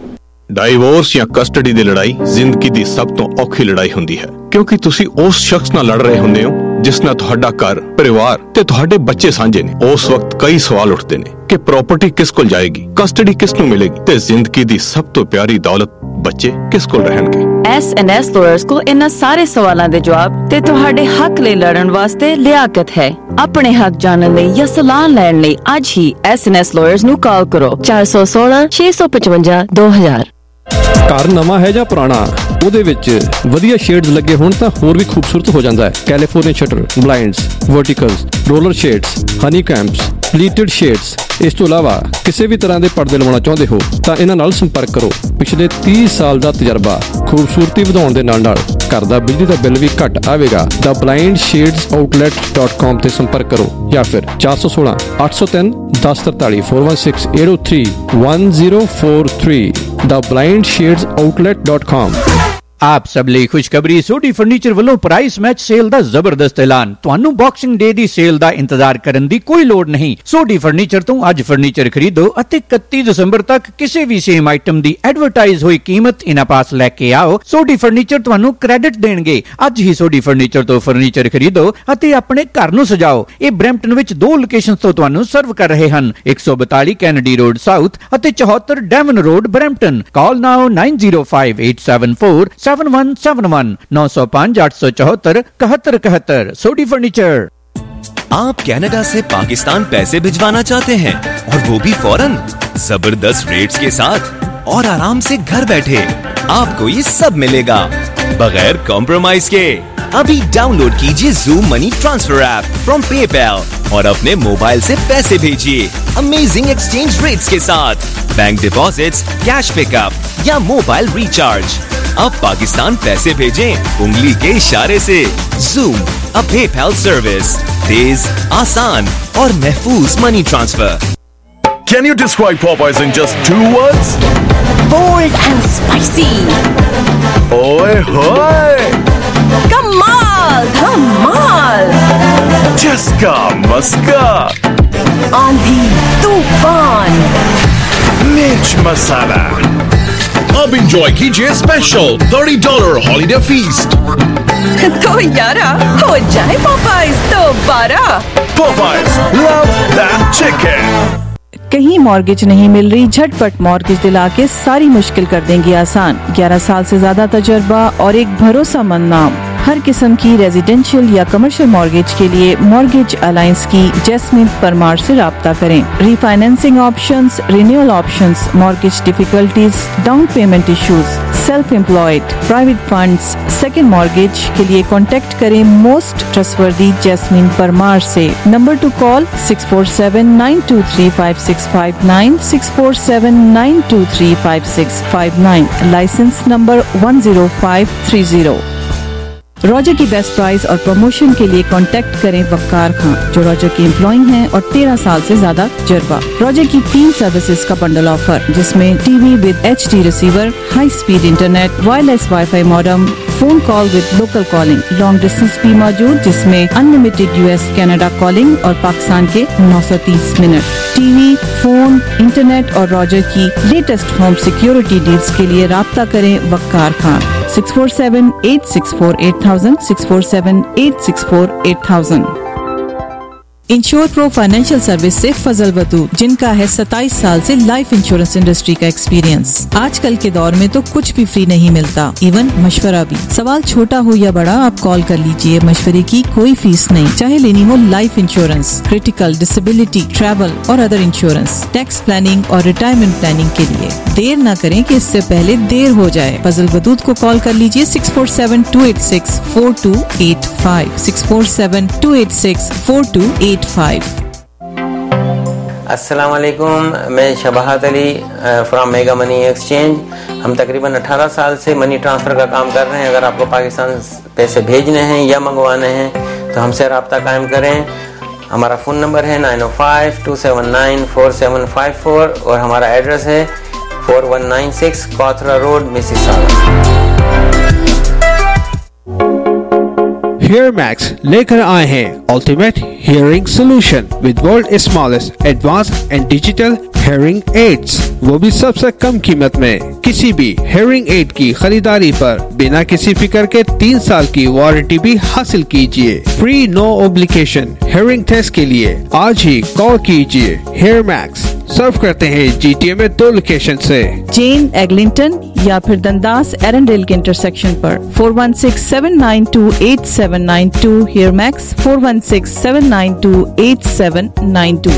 Divorce ਜਾਂ ਕਸਟਡੀ ਦੀ ਲੜਾਈ ਜ਼ਿੰਦਗੀ ਦੀ ਸਭ ਤੋਂ ਔਖੀ ਲੜਾਈ ਹੁੰਦੀ ਹੈ, ਕਿਉਂਕਿ ਤੁਸੀਂ ਉਸ ਸ਼ਖਸ ਨਾਲ ਲੜ ਰਹੇ ਹੁੰਦੇ ਹੋ ਜਿਸ ਨਾਲ ਤੁਹਾਡਾ ਘਰ, ਪਰਿਵਾਰ ਤੇ ਤੁਹਾਡੇ ਬੱਚੇ ਸਾਂਝੇ ਨੇ. ਉਸ ਵਕਤ ਕਈ ਸਵਾਲ ਉੱਠਦੇ ਨੇ ਕਿ ਪ੍ਰਾਪਰਟੀ ਕਿਸ ਕੋਲ ਜਾਏਗੀ, ਕਸਟਡੀ ਕਿਸ ਨੂੰ ਮਿਲੇਗੀ ਤੇ ਜ਼ਿੰਦਗੀ ਦੀ ਸਭ ਤੋਂ ਪਿਆਰੀ ਦੌਲਤ ਬੱਚੇ ਕਿਸ ਕੋਲ ਰਹਿਣਗੇ. ਐਸ ਐਂਡ ਐਸ ਲਾਇਰਸ ਕੋਲ ਇਹਨਾਂ ਸਾਰੇ ਸਵਾਲਾਂ ਦੇ ਜਵਾਬ ਤੇ ਤੁਹਾਡੇ ਹੱਕ ਲਈ ਲੜਨ ਵਾਸਤੇ ਲਿਆਕਤ ਹੈ. ਆਪਣੇ ਹੱਕ ਜਾਣਨ ਲਈ ਜਾਂ ਸਲਾਹ ਲੈਣ ਲਈ ਅੱਜ ਹੀ ਐਸ ਐਂਡ ਐਸ ਲਾਇਰਸ ਨੂੰ ਕਾਲ ਕਰੋ ਚਾਰ ਸੌ ਸੋਲਾਂ ਛੇ ਸੌ ਪਚਵੰਜਾ ਦੋ ਹਜ਼ਾਰ. ਘਰ ਨਵਾਂ ਹੈ ਜਾਂ ਪੁਰਾਣਾ, ਉਹਦੇ ਵਿੱਚ ਵਧੀਆ ਸ਼ੇਡਸ ਲੱਗੇ ਹੋਣ ਤਾਂ ਹੋਰ ਵੀ ਖੂਬਸੂਰਤ ਹੋ ਜਾਂਦਾ ਹੈ. California shutter, blinds, verticals, roller shades, honeycombs, pleated shades. ਇਸ ਤੋਂ ਇਲਾਵਾ ਕਿਸੇ ਵੀ ਤਰ੍ਹਾਂ ਦੇ ਪਰਦੇ ਲਵਾਉਣਾ ਚਾਹੁੰਦੇ ਹੋ ਤਾਂ ਇਹਨਾਂ ਨਾਲ ਸੰਪਰਕ ਕਰੋ. ਪਿਛਲੇ ਤੀਹ ਸਾਲ ਦਾ ਤਜਰਬਾ, ਖੂਬਸੂਰਤੀ ਵਧਾਉਣ ਦੇ ਨਾਲ ਨਾਲ ਘਰ ਦਾ ਬਿਜਲੀ ਦਾ ਬਿੱਲ ਵੀ ਘੱਟ ਆਵੇਗਾ. The blind shades outlet dot com ਤੇ ਸੰਪਰਕ ਕਰੋ ਜਾਂ ਫਿਰ ਚਾਰ ਸੌ ਸੋਲਾਂ ਅੱਠ ਸੌ ਤਿੰਨ ਦਸ ਤਰਤਾਲੀ four one six eight zero three one zero four three. The blind shades outlet dot com. ਆਪ ਸਭ ਲਈ ਖੁਸ਼ਖਬਰੀ. ਸੋਢੀ ਫਰਨੀਚਰ ਵੱਲੋਂ ਪ੍ਰਾਈਸ ਮੈਚ ਸੇਲ ਦਾ ਜ਼ਬਰਦਸਤ ਐਲਾਨ. ਤੁਹਾਨੂੰ ਬਾਕਸਿੰਗ ਡੇ ਦੀ ਸੇਲ ਦਾ ਇੰਤਜ਼ਾਰ ਕਰਨ ਦੀ ਕੋਈ ਲੋੜ ਨਹੀਂ. ਸੋਢੀ ਫਰਨੀਚਰ ਤੋਂ ਅੱਜ ਫਰਨੀਚਰ ਖਰੀਦੋ ਅਤੇ ਇਕੱਤੀ ਦਸੰਬਰ ਤੱਕ ਕਿਸੇ ਵੀ ਸੇਮ ਆਈਟਮ ਦੀ ਐਡਵਰਟਾਈਜ਼ ਹੋਈ ਕੀਮਤ ਇਹਨਾਂ ਪਾਸ ਲੈ ਕੇ ਆਓ. ਸੋਢੀ ਫਰਨੀਚਰ ਤੁਹਾਨੂੰ ਕ੍ਰੈਡਿਟ ਦੇਣਗੇ. ਅੱਜ ਹੀ ਸੋਢੀ ਫਰਨੀਚਰ ਤੋਂ ਫਰਨੀਚਰ ਖਰੀਦੋ ਅਤੇ ਆਪਣੇ ਘਰ ਨੂੰ ਸਜਾਓ. ਇਹ ਬਰੈਂਪਟਨ ਵਿੱਚ ਦੋ ਲੋਕੇਸ਼ਨਸ ਤੋਂ ਤੁਹਾਨੂੰ ਸਰਵ ਕਰ ਰਹੇ ਹਨ. ਇੱਕ ਸੌ ਬਤਾਲੀ ਕੈਨੇਡੀ ਰੋਡ ਸਾਊਥ ਅਤੇ ਚੌਹੱਤਰ Devon Road Brampton. Call now nine zero five eight seven four seven one seven one नौ सौ पाँच आठ सौ चौहत्तर इकहत्तर इकहत्तर. सोडी फर्नीचर. आप कनाडा से पाकिस्तान पैसे भिजवाना चाहते हैं और वो भी फौरन, जबरदस्त रेट्स के साथ और आराम से घर बैठे. आपको ये सब मिलेगा बगैर कॉम्प्रोमाइज के. अभी डाउनलोड कीजिए Xoom money transfer app from PayPal और अपने मोबाइल से पैसे भेजिए अमेजिंग एक्सचेंज रेट्स के साथ। बैंक डिपॉजिट्स, कैश पिकअप या मोबाइल रिचार्ज, अब पाकिस्तान पैसे भेजें उंगली के इशारे से। Zoom, a PayPal service, तेज, आसान और महफूज money transfer. Can you describe Popeyes in just two words? Bold and spicy. Oi hoy! Kamal, Kamal. Chaska Maska. Aandhi, Tufan. Mirch Masala. अब enjoy कीजिए special thirty dollar holiday feast. तो यारा हो जाए Popeyes दोबारा। Popeyes, love that chicken. कहीं mortgage नहीं मिल रही, झटपट मॉर्गेज दिला के सारी मुश्किल कर देंगी आसान। ग्यारह साल से ज्यादा तजर्बा और एक भरोसेमंद नाम। हर किस्म की रेजिडेंशियल या कमर्शियल मॉर्गेज के लिए मॉर्गेज अलायंस की जैस्मिन परमार से राब्ता करें। Refinancing options, renewal options, mortgage difficulties, down payment issues, self employed, private funds, second mortgage के लिए कॉन्टेक्ट करें मोस्ट ट्रस्टवर्दी जैस्मिन परमार से। Number to call six four seven nine two three five six five nine, six four seven nine two three five six five nine, licence number one zero five three zero. Roger की best price और promotion के लिए contact करें वक्कार खान, जो Roger के employ हैं और तेरह साल से ज्यादा तजर्बा। रॉजर की तीन सर्विसेज का बंडल ऑफर, जिसमें TV with H D receiver, high speed internet, wireless wifi modem, phone call with local calling, long distance भी मौजूद जिसमें अनलिमिटेड यूएस कनाडा कॉलिंग और पाकिस्तान के नौ सौ तीस मिनट। टीवी, फोन, इंटरनेट और रॉजर की लेटेस्ट होम सिक्योरिटी डील्स के लिए राब्ता करें Waqar Khan six four seven eight six four eight thousand, six four seven eight six four eight thousand. Insure pro financial service से फजल वदूद, जिनका है सत्ताईस साल से लाइफ इंश्योरेंस इंडस्ट्री का एक्सपीरियंस। आजकल के दौर में तो कुछ भी फ्री नहीं मिलता, इवन मशवरा भी। सवाल छोटा हो या बड़ा, आप कॉल कर लीजिए, मशवरे की कोई फीस नहीं। चाहे लेनी हो life insurance, critical, disability, travel और अदर इंश्योरेंस, टैक्स प्लानिंग और रिटायरमेंट प्लानिंग के लिए देर न करें कि इससे पहले देर हो जाए। फजल वदूद को कॉल कर लीजिए six four seven two eight six four two eight five, six four seven two eight six four two eight five. अस्सलाम वालेकुम, मैं Shabahat Ali from mega money exchange. हम तकरीबन अठारह साल से मनी ट्रांसफ़र का काम कर रहे हैं। अगर आपको पाकिस्तान पैसे भेजने हैं या मंगवाने हैं तो हमसे रब्ता कायम करें। हमारा फ़ोन नंबर है nine O five two seven nine four seven five four और हमारा एड्रेस है four one nine six Cawthra road, Mississauga. HearMax लेकर आए हैं ultimate hearing solution with world smallest advance and digital hearing aids, वो भी सबसे कम कीमत में। किसी भी हियरिंग एड की खरीदारी पर बिना किसी फिक्र के तीन साल की वारंटी भी हासिल कीजिए। Free no obligation hearing test के लिए आज ही कॉल कीजिए। HearMax सर्व करते हैं जीटीए में दो लोकेशन से, जेन एग्लिंटन या फिर दंदास एरंडेल के इंटरसेक्शन पर। Four one six seven nine two eight seven nine two, HearMax four one six seven nine two eight seven nine two.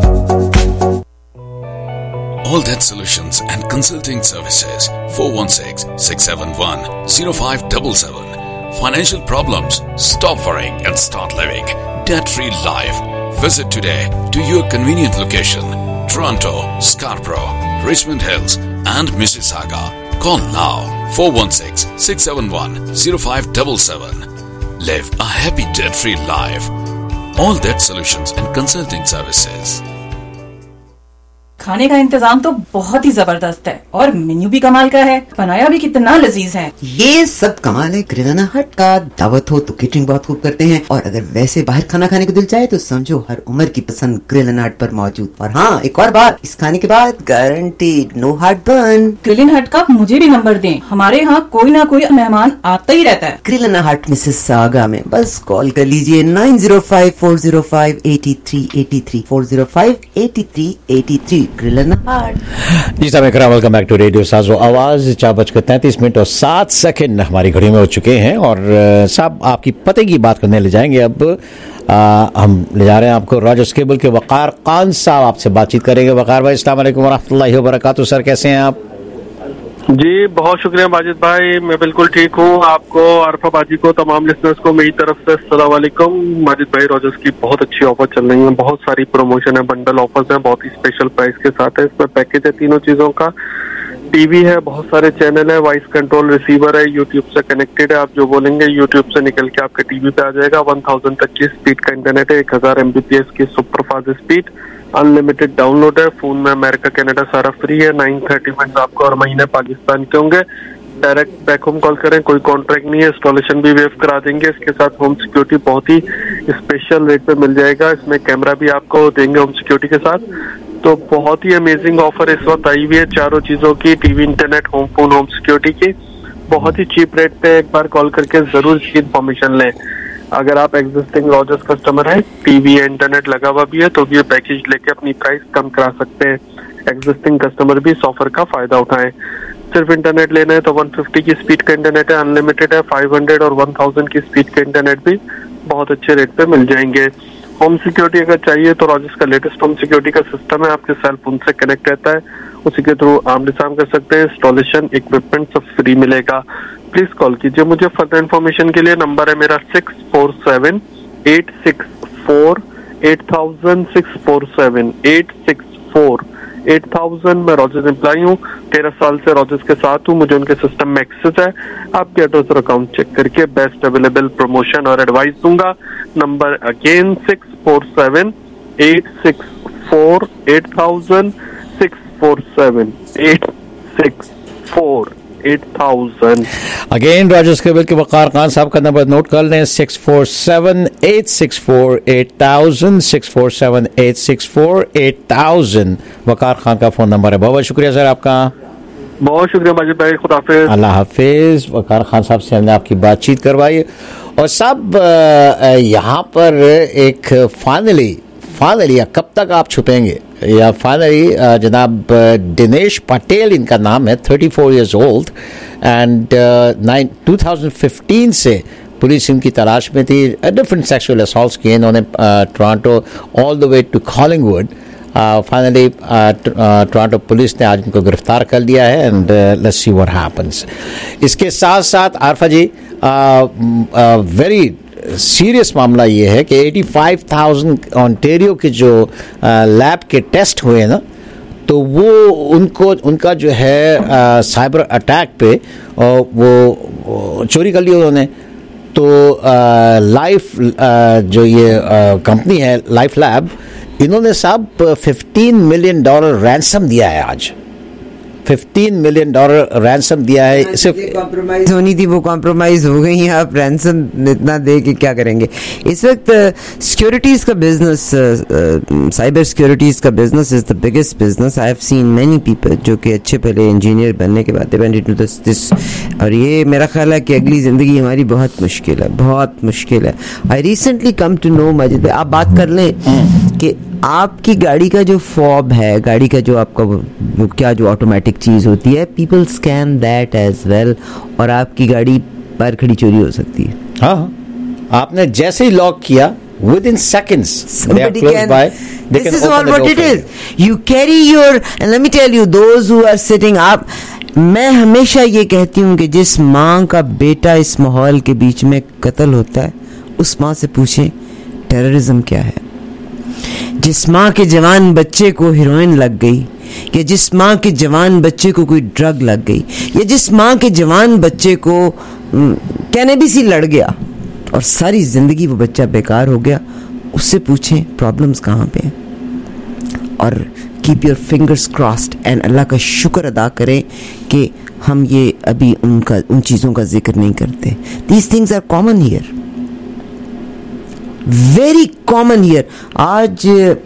All That Solutions and Consulting Services, four one six, six seven one, zero five seven seven. Financial problems? Stop worrying and start living debt-free life. Visit today to your convenient location, Toronto, Scarborough, Richmond Hills and Mississauga. Call now, four one six, six seven one, zero five seven seven. Live a happy debt-free life. All That Solutions and Consulting Services. खाने का इंतजाम तो बहुत ही जबरदस्त है और menu भी कमाल का है, बनाया भी कितना लजीज है। ये सब कमाल है किराना हट का। दावत हो तो केटरिंग बहुत खूब करते हैं और अगर वैसे बाहर खाना खाने को दिल चाहे तो समझो हर उम्र की पसंद ग्रिल एंड हट पर मौजूद। और हाँ, एक और बात, इस खाने के बाद guaranteed no heart burn. Grill and hut का मुझे भी नंबर दें, हमारे यहाँ कोई ना कोई मेहमान आता ही रहता है। ग्रिल एंड हट मिसिसागा में बस कॉल कर लीजिए nine zero five four zero five eighty three eighty three, four zero five eighty three eighty three. जी साहब, वेलकम बैक टू रेडियो साजो आवाज। चार बजकर तैंतीस मिनट और सात सेकंड हमारी घड़ी में हो चुके हैं और साहब आपकी पते की बात करने ले जाएंगे। अब आ, हम ले जा रहे हैं आपको रॉजर्स केबल के वकार खान साहब आपसे बातचीत करेंगे। वकार भाई, अस्सलाम वालेकुम व रहमतुल्लाहि व बरकातहू। सर कैसे हैं आप? जी बहुत शुक्रिया माजिद भाई, मैं बिल्कुल ठीक हूँ। आपको, आरफा बाजी को, तमाम लिसनर्स को मेरी तरफ से अस्सलाम वालेकुम। माजिद भाई, रॉजर्स की बहुत अच्छी ऑफर चल रही है, बहुत सारी प्रमोशन है, बंडल ऑफर्स हैं, बहुत ही स्पेशल प्राइस के साथ है। इसमें पैकेज है तीनों चीजों का, टीवी है, बहुत सारे चैनल है, वॉइस कंट्रोल रिसीवर है, यूट्यूब से कनेक्टेड है। आप जो बोलेंगे यूट्यूब से निकल के आपके टीवी पे आ जाएगा। वन थाउजेंड तक की स्पीड का इंटरनेट है, एक हजार एमबीपीएस की super fast speed, unlimited download है। फोन में अमेरिका कनाडा सारा फ्री है। नाइन थर्टी मिनट आपको और महीने पाकिस्तान के होंगे। डायरेक्ट बैक होम कॉल करें, कोई कॉन्ट्रैक्ट नहीं है, इंस्टॉलेशन भी वेव करा देंगे। इसके साथ होम सिक्योरिटी बहुत ही स्पेशल रेट पे मिल जाएगा। इसमें कैमरा भी आपको देंगे होम सिक्योरिटी के साथ। तो बहुत ही अमेजिंग ऑफर इस वक्त आई हुई है चारों चीजों की, TV, internet, home phone, home security की, बहुत ही चीप रेट पे। एक बार कॉल करके जरूर इसकी इन्फॉर्मेशन लें। अगर आप एग्जिस्टिंग रॉजर्स कस्टमर हैं, टीवी या इंटरनेट लगा हुआ भी है, तो भी ये पैकेज लेके अपनी प्राइस कम करा सकते हैं। एग्जिस्टिंग कस्टमर भी इस ऑफर का फायदा उठाएं। सिर्फ इंटरनेट लेना है तो वन फिफ्टी की स्पीड का इंटरनेट है, अनलिमिटेड है। फाइव हंड्रेड और वन थाउजेंड की स्पीड के इंटरनेट भी बहुत अच्छे रेट पे मिल जाएंगे। होम सिक्योरिटी अगर चाहिए तो रॉजर्स का लेटेस्ट होम सिक्योरिटी का सिस्टम है, आपके सेल फोन से कनेक्ट रहता है, उसी के थ्रू आमने सामने कर सकते हैं। इंस्टॉलेशन, इक्विपमेंट सब फ्री मिलेगा। प्लीज कॉल कीजिए मुझे फर्दर इन्फॉर्मेशन के लिए। नंबर है मेरा six four seven eight six four eight thousand six four seven eight six four eight thousand. मैं रॉजर्स एम्प्लॉय हूँ, तेरह साल से रॉजर्स के साथ हूँ, मुझे उनके सिस्टम में एक्सेस है। आपके एड्रेस और अकाउंट चेक करके बेस्ट अवेलेबल प्रमोशन और एडवाइस दूंगा। Number again six four seven eight six four eight thousand six four seven eight six four eight thousand. Again Rogers cable के वकार खान साहब का नंबर नोट कर लें, six four seven eight six four eight thousand six four seven eight six four eight thousand Waqar Khan का phone number है। बहुत बहुत शुक्रिया सर आपका। बहुत शुक्रिया माजिद भाई, खुदा हाफिज। अल्लाह हाफिज। वकार खान साहब से हमने आपकी बातचीत करवाई। और साहब यहाँ पर एक फाइनली फाइनली कब तक आप छुपेंगे, या फाइनली जनाब दिनेश पटेल इनका नाम है, thirty four years old, and nine two thousand fifteen से पुलिस इनकी तलाश में थी। डिफरेंट सेक्सुअल असॉल्ट्स किए इन्होंने Toronto all the way to Collingwood. Finally Toronto police ने आज इनको गिरफ्तार कर लिया है, and let's see what happens. इसके साथ साथ आरफा जी, वेरी सीरियस मामला ये है कि पचासी हज़ार ऑन्टेरियो के जो लैब के टेस्ट हुए ना, तो वो उनको उनका जो है साइबर अटैक पे वो चोरी कर लिया उन्होंने। तो लाइफ जो ये कंपनी है लाइफ लैब, इन्होंने साहब फिफ्टीन मिलियन डॉलर रैंसम दिया है आज। फिफ्टीन मिलियन डॉलर रैंसम दिया है। सिर्फ कॉम्प्रोमाइज होनी थी, वो कॉम्प्रोमाइज हो गई है। आप रैंसम इतना दे के क्या करेंगे। इस वक्त सिक्योरिटीज का बिजनेस, साइबर सिक्योरिटीज का business is the biggest business. I have seen many people जो कि अच्छे पहले इंजीनियर बनने के बाद दे वेंट इनटू दिस, और ये मेरा ख्याल है कि अगली जिंदगी हमारी बहुत मुश्किल है, बहुत मुश्किल है। I recently come to know Majid भाई, आप बात कर लें कि आपकी गाड़ी का जो फॉब है, गाड़ी का जो आपका वो क्या जो ऑटोमेटिक चीज होती है, people scan that as well, और आपकी गाड़ी पर खड़ी चोरी हो सकती है। हाँ, आपने जैसे ही लॉक किया, within seconds they are close by, they this can is open all the what door it for is. you. You carry your, and let me tell you, those who are sitting up, मैं हमेशा ये कहती हूँ कि जिस माँ का बेटा इस माहौल के बीच में कत्ल होता है, उस माँ से पूछें टेररिज्म क्या है। जिस माँ के जवान बच्चे को हीरोइन लग गई, या जिस माँ के जवान बच्चे को कोई ड्रग लग गई, या जिस माँ के जवान बच्चे को कैनेबिस ही लड़ गया और सारी जिंदगी वो बच्चा बेकार हो गया, उससे पूछें प्रॉब्लम्स कहाँ पे हैं। और keep your fingers crossed and Allah का शुक्र अदा करें कि हम ये अभी उनका उन चीज़ों का जिक्र नहीं करते। These things are common here, very common here. आज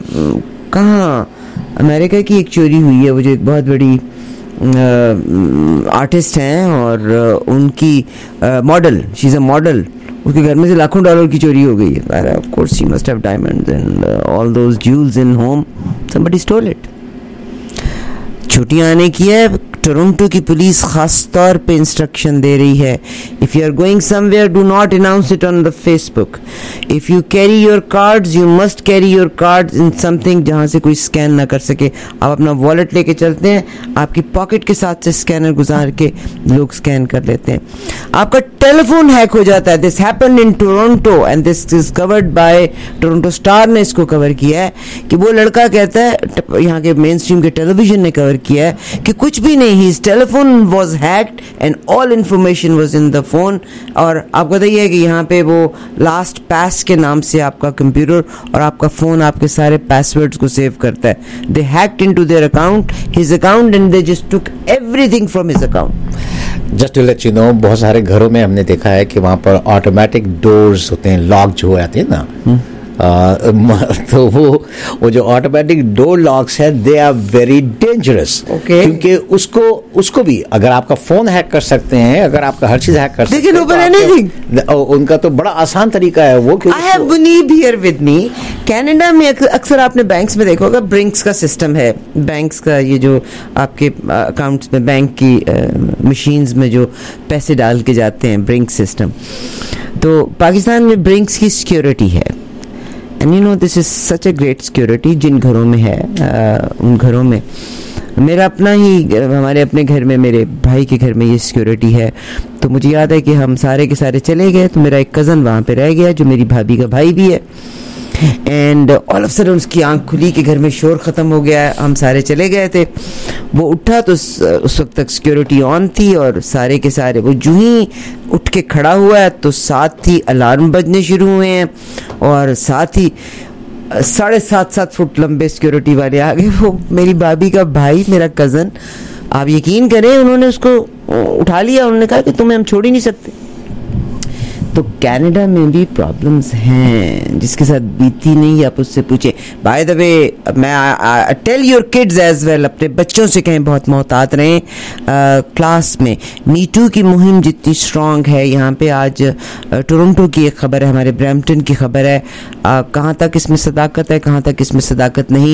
कहाँ अमेरिका की एक चोरी हुई है, वो जो एक बहुत बड़ी आर्टिस्ट हैं और उनकी model, she is a model, उसके घर में से लाखों डॉलर की चोरी हो गई है। Of course she must have diamonds and all those jewels in home, somebody stole it. छुट्टियां आने की है. टोरंटो की पुलिस खास तौर पे इंस्ट्रक्शन दे रही है, if you are going somewhere do not announce it on the Facebook. If you carry your cards you must carry your cards in something जहां से कोई स्कैन ना कर सके. आप अपना वॉलेट लेके चलते हैं, आपकी पॉकेट के साथ से स्कैनर गुजार के लोग स्कैन कर लेते हैं. आपका टेलीफोन हैक हो जाता है. This happened in Toronto and this is covered by Toronto Star ने इसको कवर किया है कि वो लड़का कहता है, यहाँ के मेन स्ट्रीम के टेलीविजन ने कवर किया है कि कुछ भी नहीं, his telephone was hacked and all information was in the phone. और आपको बताइए कि यहाँ पे वो लास्ट पास के नाम से आपका कंप्यूटर और आपका फोन आपके सारे पासवर्ड्स को सेव करता है. They hacked into their account, his account, and they just took everything from his account. Just to let you know, बहुत सारे घरों में हमने देखा है कि वहाँ पर ऑटोमेटिक डोर्स होते हैं, लॉक जो आते हैं ना, Uh, तो वो वो जो ऑटोमेटिक डोर लॉक्स है दे आर वेरी डेंजरस. क्योंकि उसको उसको भी अगर आपका फोन हैक कर सकते हैं, अगर आपका हर चीज हैक कर सकते हैं, ओपन एनीथिंग. उनका तो बड़ा आसान तरीका है वो. I have Muneeb here with me. Canada में अक्सर आपने बैंक्स में देखा होगा, ब्रिंक्स का सिस्टम है. बैंक्स का ये जो आपके अकाउंट्स में बैंक की मशीन्स में जो पैसे डाल के जाते हैं, ब्रिंक्स सिस्टम. तो पाकिस्तान में ब्रिंक्स की सिक्योरिटी है. And you know this is such a great security. जिन घरों में है uh, उन घरों में, मेरा अपना ही, हमारे अपने घर में, मेरे भाई के घर में ये सिक्योरिटी है. तो मुझे याद है कि हम सारे के सारे चले गए, तो मेरा एक कज़न वहाँ पे रह गया जो मेरी भाभी का भाई भी है. एंड ऑल ऑफ सडन उसकी आंख खुली कि घर में शोर ख़त्म हो गया है. हम सारे चले गए थे. वो उठा तो उस वक्त तक सिक्योरिटी ऑन थी और सारे के सारे, वो जो ही उठ के खड़ा हुआ है तो साथ ही अलार्म बजने शुरू हुए हैं और साथ ही साढ़े सात सात फुट लंबे सिक्योरिटी वाले आ गए. वो मेरी भाभी का भाई, मेरा कज़न, आप यकीन करें, उन्होंने उसको उठा लिया. उन्होंने कहा कि तुम्हें हम छोड़ ही नहीं सकते. तो कनाडा में भी प्रॉब्लम्स हैं जिसके साथ बीती नहीं, आप उससे पूछें. बाय द वे, मैं tell your kids as well, अपने बच्चों से कहें बहुत मोहतात रहें. क्लास में मी टू की मुहिम जितनी स्ट्रांग है यहाँ पे, आज टोरंटो की एक खबर है, हमारे ब्रैम्पटन की खबर है. uh, कहाँ तक इसमें सदाकत है, कहाँ तक इसमें सदाकत नहीं.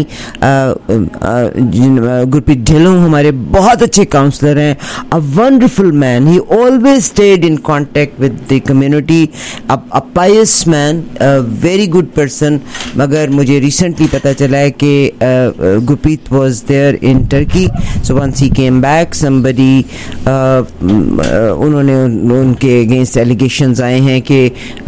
गुरप्रीत ढिल्लों हमारे बहुत अच्छे काउंसलर हैं, a wonderful man. He always stayed in contact with the community, a, a pious man, a very good person. मगर मुझे recently पता चला है कि Gurpreet was there in Turkey, so once he came back, somebody uh, उन्होंने उनके against allegations आए हैं कि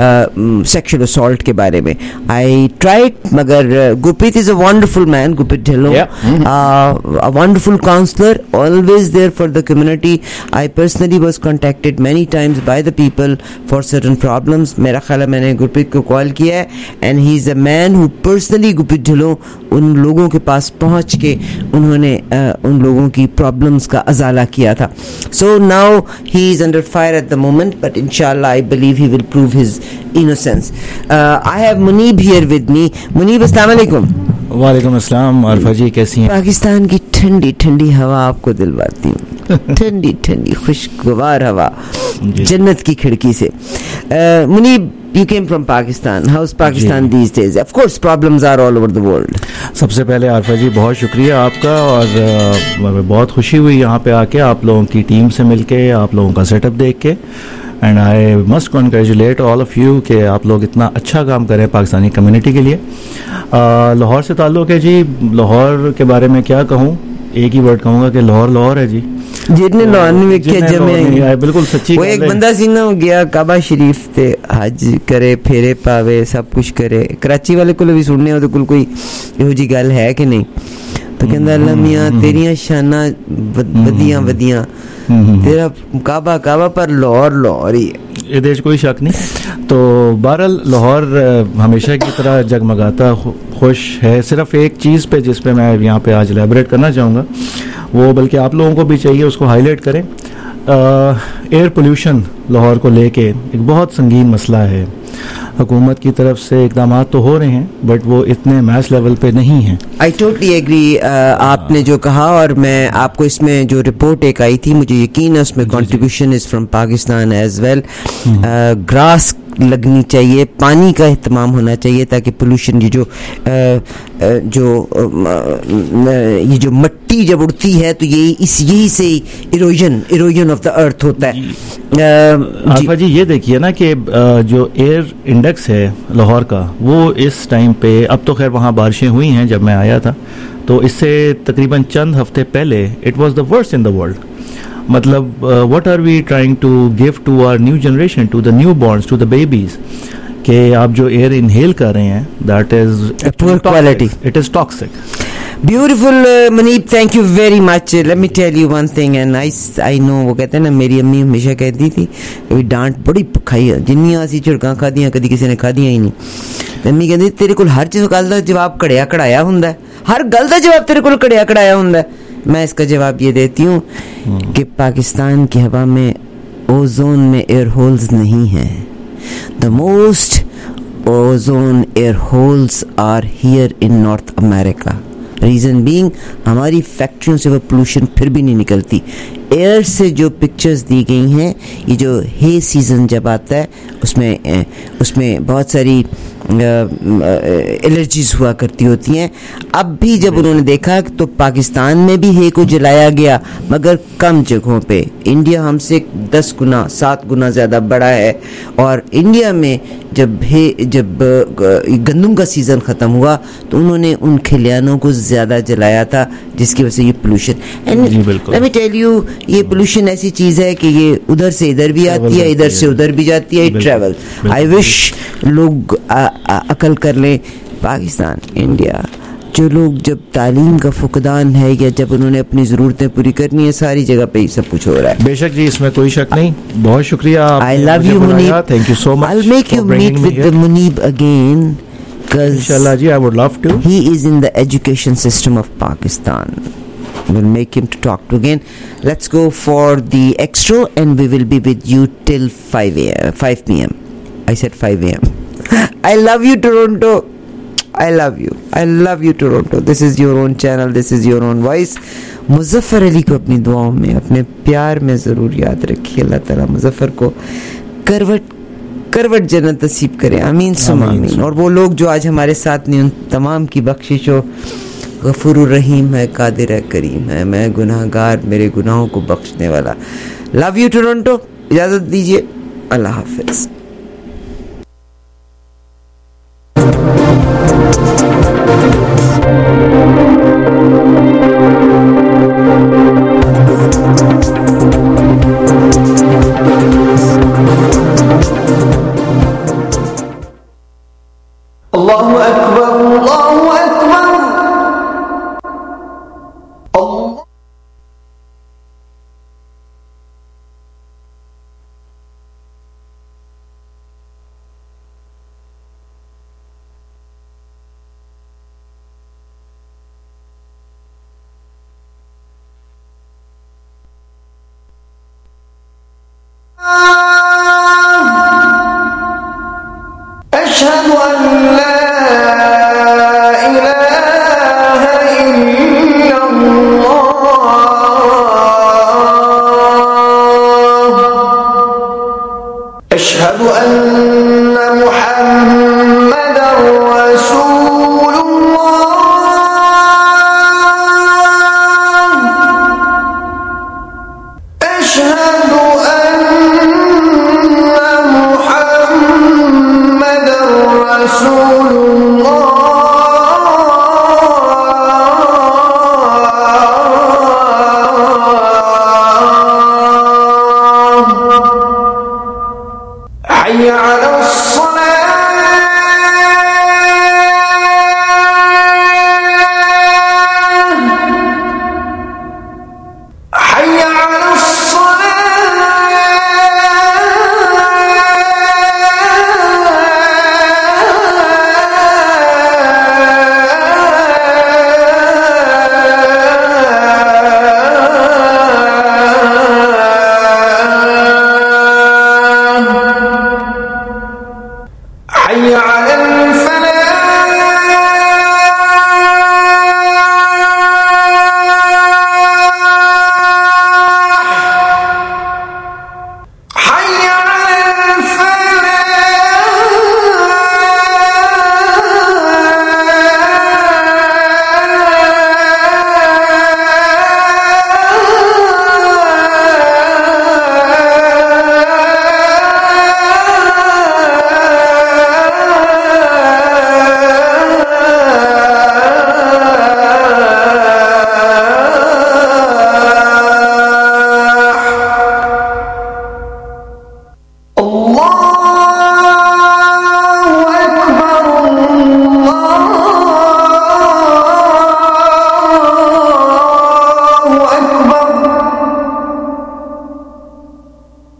uh, sexual assault के बारे में. I tried, मगर Gurpreet is a wonderful man, Gurpreet Dhillon, yeah. mm-hmm. uh, a wonderful counselor, always there for the community. I personally was contacted many times by the people for certain problems. मेरा ख्याल है मैंने गुरप्रीत को call किया है, and he is a man who personally, Gurpreet Dhillon, उन लोगों के पास पहुंच के उन्होंने uh, उन लोगों की प्रॉब्लम्स का अजाला किया था. So now he is under fire at the moment, but inshallah I believe he will prove his innocence. uh, I have Muneeb here with me. Muneeb, अस्सलाम वालेकुम. वालेकुम अस्सलाम. आरफा जी कैसी हैं? पाकिस्तान की ठंडी ठंडी हवा आपको दिलवाती हूँ. ठंडी ठंडी खुशगवार हवा जन्नत की खिड़की से. Munib, you came from Pakistan. How's Pakistan these days? Of course, problems are all over the world. सबसे पहले आरफा जी बहुत शुक्रिया आपका, और uh, बहुत खुशी हुई यहाँ पे आके आप लोगों की टीम से मिलके, आप लोगों का सेटअप देख के. And I must congratulate all of you कि आप लोग इतना अच्छा काम कर रहे हैं पाकिस्तानी कम्युनिटी के लिए. लाहौर से ताल्लुक़ है जी. लाहौर के बारे में क्या कहूँ, एक ही वर्ड कहूँगा कि लाहौर लाहौर है जी. जितने लाहौर में जमे, बिल्कुल सच्ची. वो एक बंदा सी ना हो गया काबा शरीफ ते हज करे, फेरे पावे, सब कुछ करे. कराची वाले को भी सुनने हो तो कुल कोई ਇਹੋ ਜੀ ਗੱਲ है कि नहीं. तो कहंदा अल्लाह मियां तेरियां शाना वदियां वदियां, तेरा काबा काबा पर लाहौर लाहौर ही है. ਇਹਦੇ 'ਚ कोई शक नहीं. तो बहरहाल लाहौर हमेशा की तरह जगमगाता खुश है. सिर्फ एक चीज़ पे जिस पे मैं यहाँ पे आज एलैबोरेट करना चाहूँगा, वो बल्कि आप लोगों को भी चाहिए उसको हाईलाइट करें. एयर पोल्यूशन लाहौर को लेके एक बहुत संगीन मसला है. हुकूमत की तरफ से इकदाम तो हो रहे हैं, बट वो इतने मैस लेवल पे नहीं हैं. आई टोटली एग्री आपने जो कहा, और मैं आपको इसमें जो रिपोर्ट एक आई थी, मुझे यकीन है उसमें contribution is from Pakistan as well. Grass लगनी चाहिए, पानी का इहतमाम होना चाहिए ताकि पोल्यूशन ये जो जो ये जो मिट्टी जब उड़ती है तो यही इस यही से erosion erosion of the earth होता है। आफा जी ये देखिए ना कि जो एयर इंडेक्स है लाहौर का वो इस टाइम पे, अब तो खैर वहाँ बारिशें हुई हैं जब मैं आया था, तो इससे तकरीबन चंद हफ्ते पहले it was the worst in the world. मतलब what are we trying to give to our new generation, to the new borns, to the babies, कि आप जो एयर इनहेल कर रहे हैं that is poor quality, it is toxic. Beautiful, uh, Muneeb, thank you very much. Uh, let me tell you one thing, and I, I know, वो कहते हैं ना, मेरी अम्मी हमेशा कहती थी कभी डांट बड़ी खाई है, जिन्नियां असी झिड़कां खादियां कदी किसी ने खादियां ही नहीं। अम्मी कहती तेरे कोल हर चीज़ गल दा जवाब कड़िया कड़ाया हुंदा है, हर गल दा जवाब तेरे कोल कड़िया कड़ाया हुंदा है। मैं इसका जवाब ये देती हूँ कि पाकिस्तान की हवा में ओजोन में एयर होल्स नहीं हैं। The most ozone air holes are here in North America. Reason being हमारी फैक्ट्रियों से वो पोल्यूशन फिर भी नहीं निकलती। एयर से जो पिक्चर्स दी गई हैं, ये जो हे सीज़न जब आता है उसमें उसमें बहुत सारी एलर्जीज हुआ करती होती हैं। अब भी जब उन्होंने देखा तो पाकिस्तान में भी हे को जलाया गया मगर कम जगहों पे। इंडिया हमसे दस गुना सात गुना ज़्यादा बड़ा है, और इंडिया में जब हे जब गंदम का सीज़न ख़त्म हुआ तो उन्होंने उन खलियानों को ज़्यादा जलाया था, जिसकी वजह से ये pollution. And let me tell you, ये पोल्यूशन ऐसी चीज़ है कि ये उधर से इधर भी आती है, इधर से उधर भी जाती है, ये ट्रैवल। आई विश लोग अकल कर लें। पाकिस्तान, इंडिया, जो लोग जब तालीम का फुकदान है या जब उन्होंने अपनी ज़रूरतें पूरी करनी है, सारी जगह पे ही सब कुछ हो रहा है। बेशक जी, इसमें कोई शक नहीं। बहुत शुक्रिया। I love you Muneeb, thank you so much. I will make you meet with the Muneeb again, इंशाल्लाह जी, I would love to. He is in the education system of Pakistan. We'll make him to talk to again. Let's go for the extra and we will be with you till five p m I said five a m I love you, Toronto. I love you. I love you, Toronto. This is your own channel. This is your own voice. Muzaffar Ali को अपनी दुआओं में, अपने प्यार में ज़रूर याद रखिए। अल्लाह ताला मुज़फ़्फ़र को करवट करवट जन्नत नसीब करे। आमीन सुम आमीन। और वो लोग जो आज हमारे साथ नहीं, उन तमाम की बख्शिश हो। गफूरुर रहीम है, कादिर है, करीम है, मैं गुनाहगार, मेरे गुनाहों को बख्शने वाला। Love you Toronto. इजाज़त दीजिए, अल्लाह हाफ़िज़। अल्लाहु अकबर, अल्लाहु अकबर।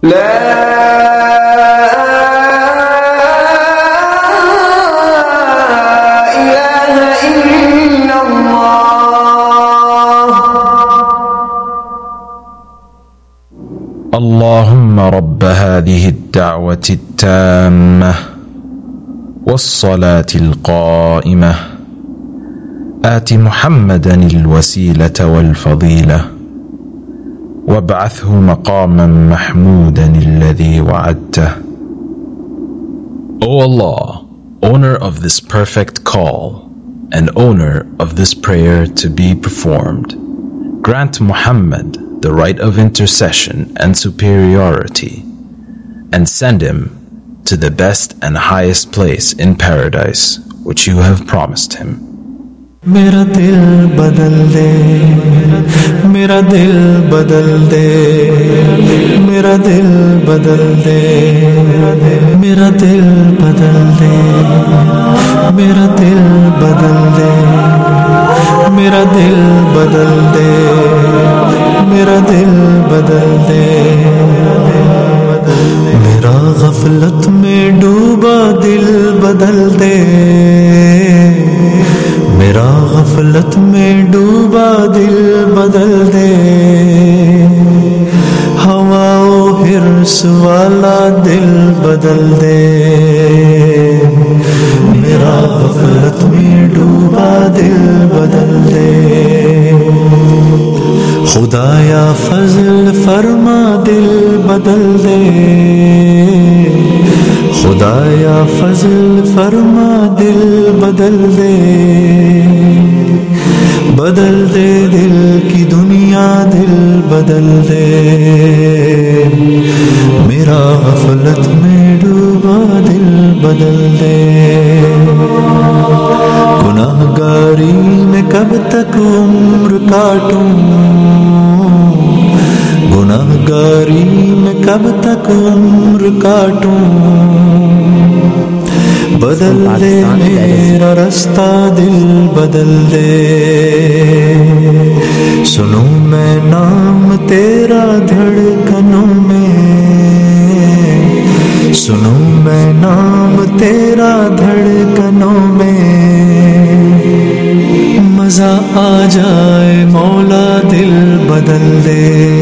اللهم رب هذه الدعوة التامة والصلاة القائمة آت محمدا الوسيلة والفضيلة وابعثه مقاما محمودا الذي وعدته. O Allah, owner of this perfect call and owner of this prayer to be performed, grant Muhammad the right of intercession and superiority, and send him to the best and highest place in paradise which you have promised him. میرا دل بدل دے میرا دل بدل دے میرا دل بدل دے میرا دل بدل دے میرا دل بدل دے میرا دل بدل دے میرا دل بدل دے میرا غفلت میں ڈوبا دل بدل دے میرا غفلت میں ڈوبا دل بدل دے ہوا و حرص والا دل بدل دے میرا غفلت میں ڈوبا دل بدل دے خدایا فضل فرما دل بدل دے خدایا فضل فرما دل بدل دے بدل دے دل کی دنیا دل بدل دے میرا غفلت میں ڈوبا دل بدل دے گناہ گاری میں کب تک عمر کاٹوں گناہ گاری میں کب تک عمر کاٹوں بدل دے میرا رستہ دل بدل دے سنوں میں نام تیرا دھڑکنوں میں سنوں میں نام تیرا دھڑکنوں میں مزہ آ جائے مولا دل بدل دے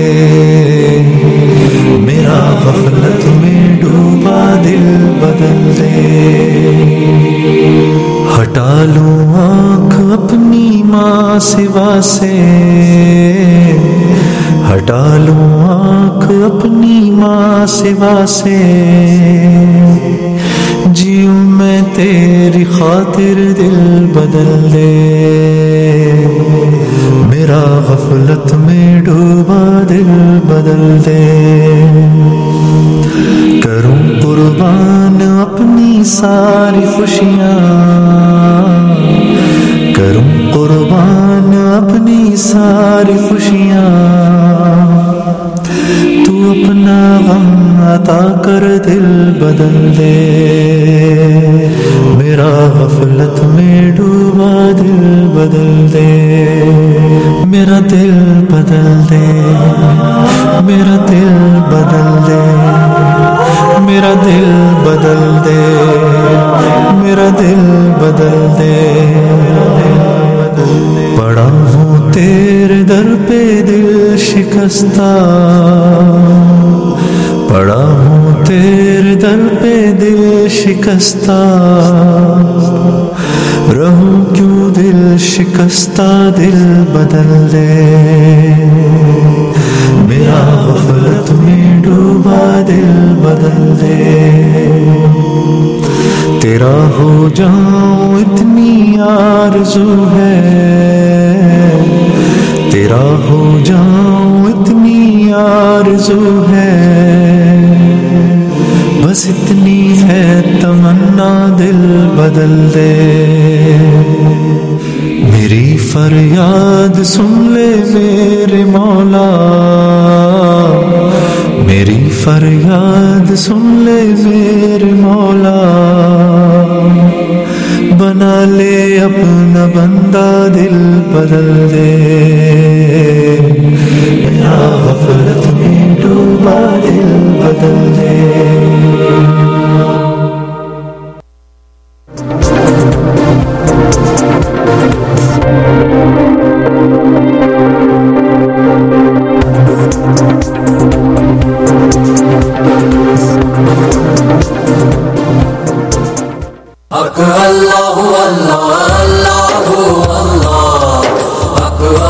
میرا غفلت میں ڈوبا دل بدل دے ہٹا لوں آنکھ اپنی ماں سوا سے ہٹا لوں آنکھ اپنی ماں سوا سے جیوں میں تیری خاطر دل بدل دے میرا غفلت میں ڈوبا دل بدل دے کروں قربان اپنی ساری خوشیاں کروں قربان اپنی ساری خوشیاں تو اپنا غم عطا کر دل بدل دے میرا غفلت میں ڈوبا دل بدل دے میرا دل بدل دے میرا دل بدل دے میرا دل بدل دے میرا دل بدل دے پڑا ہوں تیرے در پہ دل شکستہ پڑا ہوں تیرے در پہ دل شکستہ رہوں کیوں دل شکستہ دل بدل دے میرا غفلت میں ڈوبا دل بدل دے تیرا ہو جاؤں اتنی آرزو ہے تیرا ہو جاؤں اتنی آرزو ہے بس اتنی ہے تمنا دل بدل دے میری فریاد سن لے میرے مولا میری فریاد سن لے میرے مولا بنا لے اپنا بندہ دل بدل دے میرا غفلت میں ڈوبا دل بدل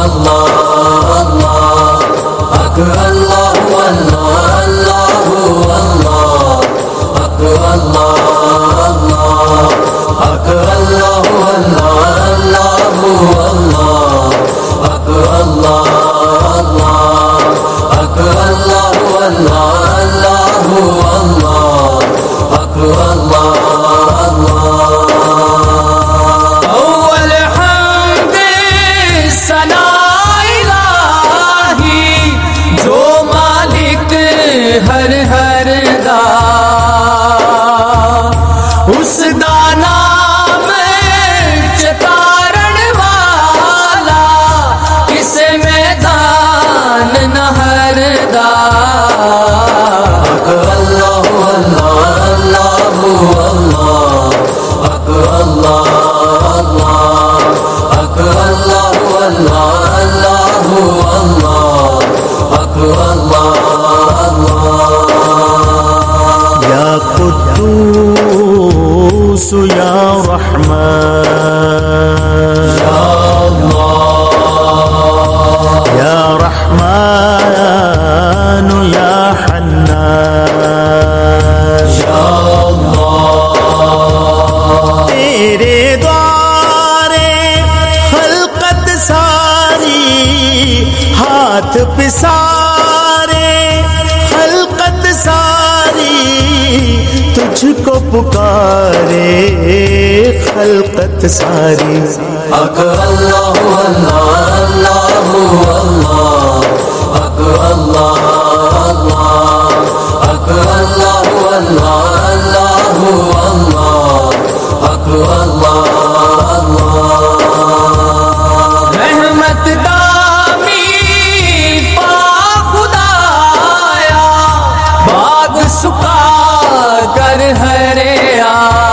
हर हर दा उस दा नाम चतारण वाला किस मैदान नहर दा अल्लाह अल्लाह अल्लाह अल्लाह अल्लाह अल्लाह या कुद्दूस या रहमान या अल्लाह या रहमान या हन्नान या अल्लाह तेरे द्वारे खल्कत सारी हाथ पिसारे खल्कत सारी तुझको पुकारे खल्कत सारी अक अल्लाह अल्लाह अल्लाह अक अल्लाह अल्लाह अक अल्लाह अल्लाह अल्लाह अक अल्लाह अल्लाह रहमत दामी पा खुदाया बाग सुखा कर हरिया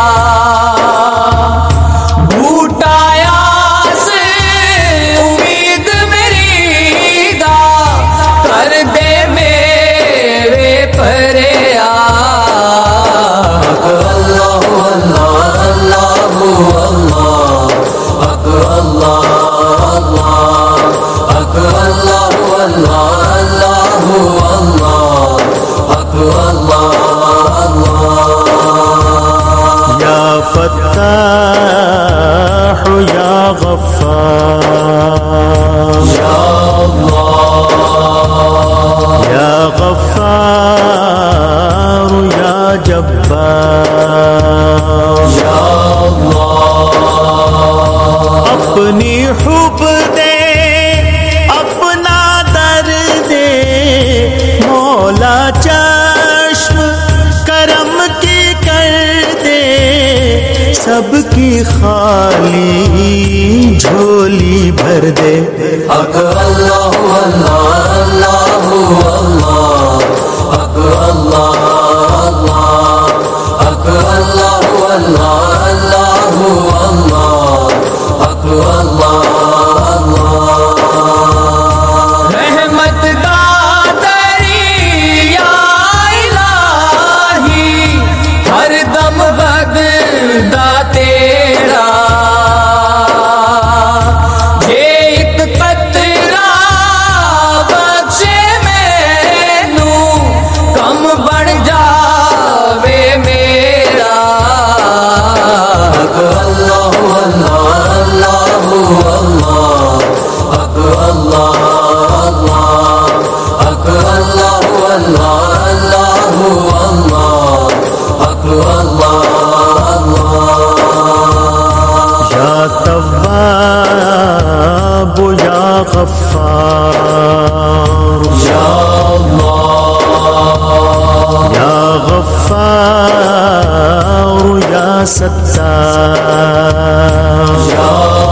बूटाया से उम्मीद मेरी दा कर दे मेरे परिया अल्लाह अल्लाह अल्लाह अक अल्लाह अल्लाह अक अल्लाह अल्लाह अल्लाह अक अल्लाह या फत्ताह या गफ्फार या अल्लाह या गफ्फार या जब्बार या अल्लाह अपनी हुब दे अपना दर्द दे मौला चश्म करम की कर दे सबकी खाली झोली भर दे अक अल्लाह अल्लाह अल्लाह अक अल्लाह अल्लाह अक अल्लाह अल्लाह अल्लाह अक अल्लाह रहमत दातरी या इलाही हर दम बगदा तेरा जे एक कतरा बख्शे मैनू कम बढ़ जावे मेरा अल्लाह अल्लाह अल्लाह अक अल्लाह अल्लाह अक अल्लाह अल्लाह अल्लाह अक अल्लाह या तव्वाब या गफ्फार या अल्लाह या गफ्फार या सत्तार या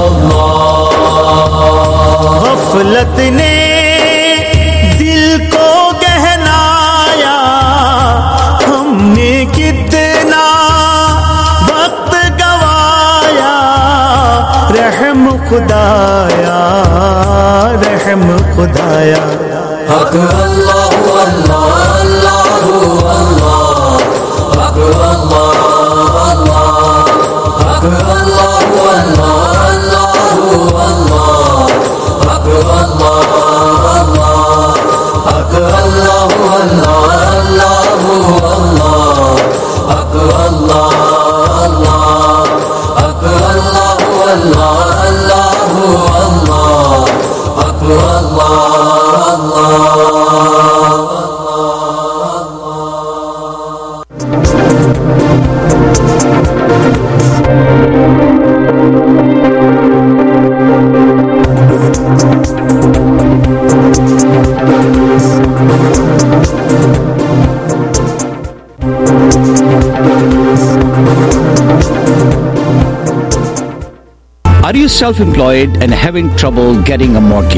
अल्लाह गफलत ने दिल को गहनाया हमने कितना वक्त गवाया रहम खुदाया रहम खुदाया हक अल्लाह अल्लाह अल्लाह हक अल्लाह अल्लाह हक अल्लाह अल्लाह अल्लाह हक self-employed and having trouble getting a mortgage.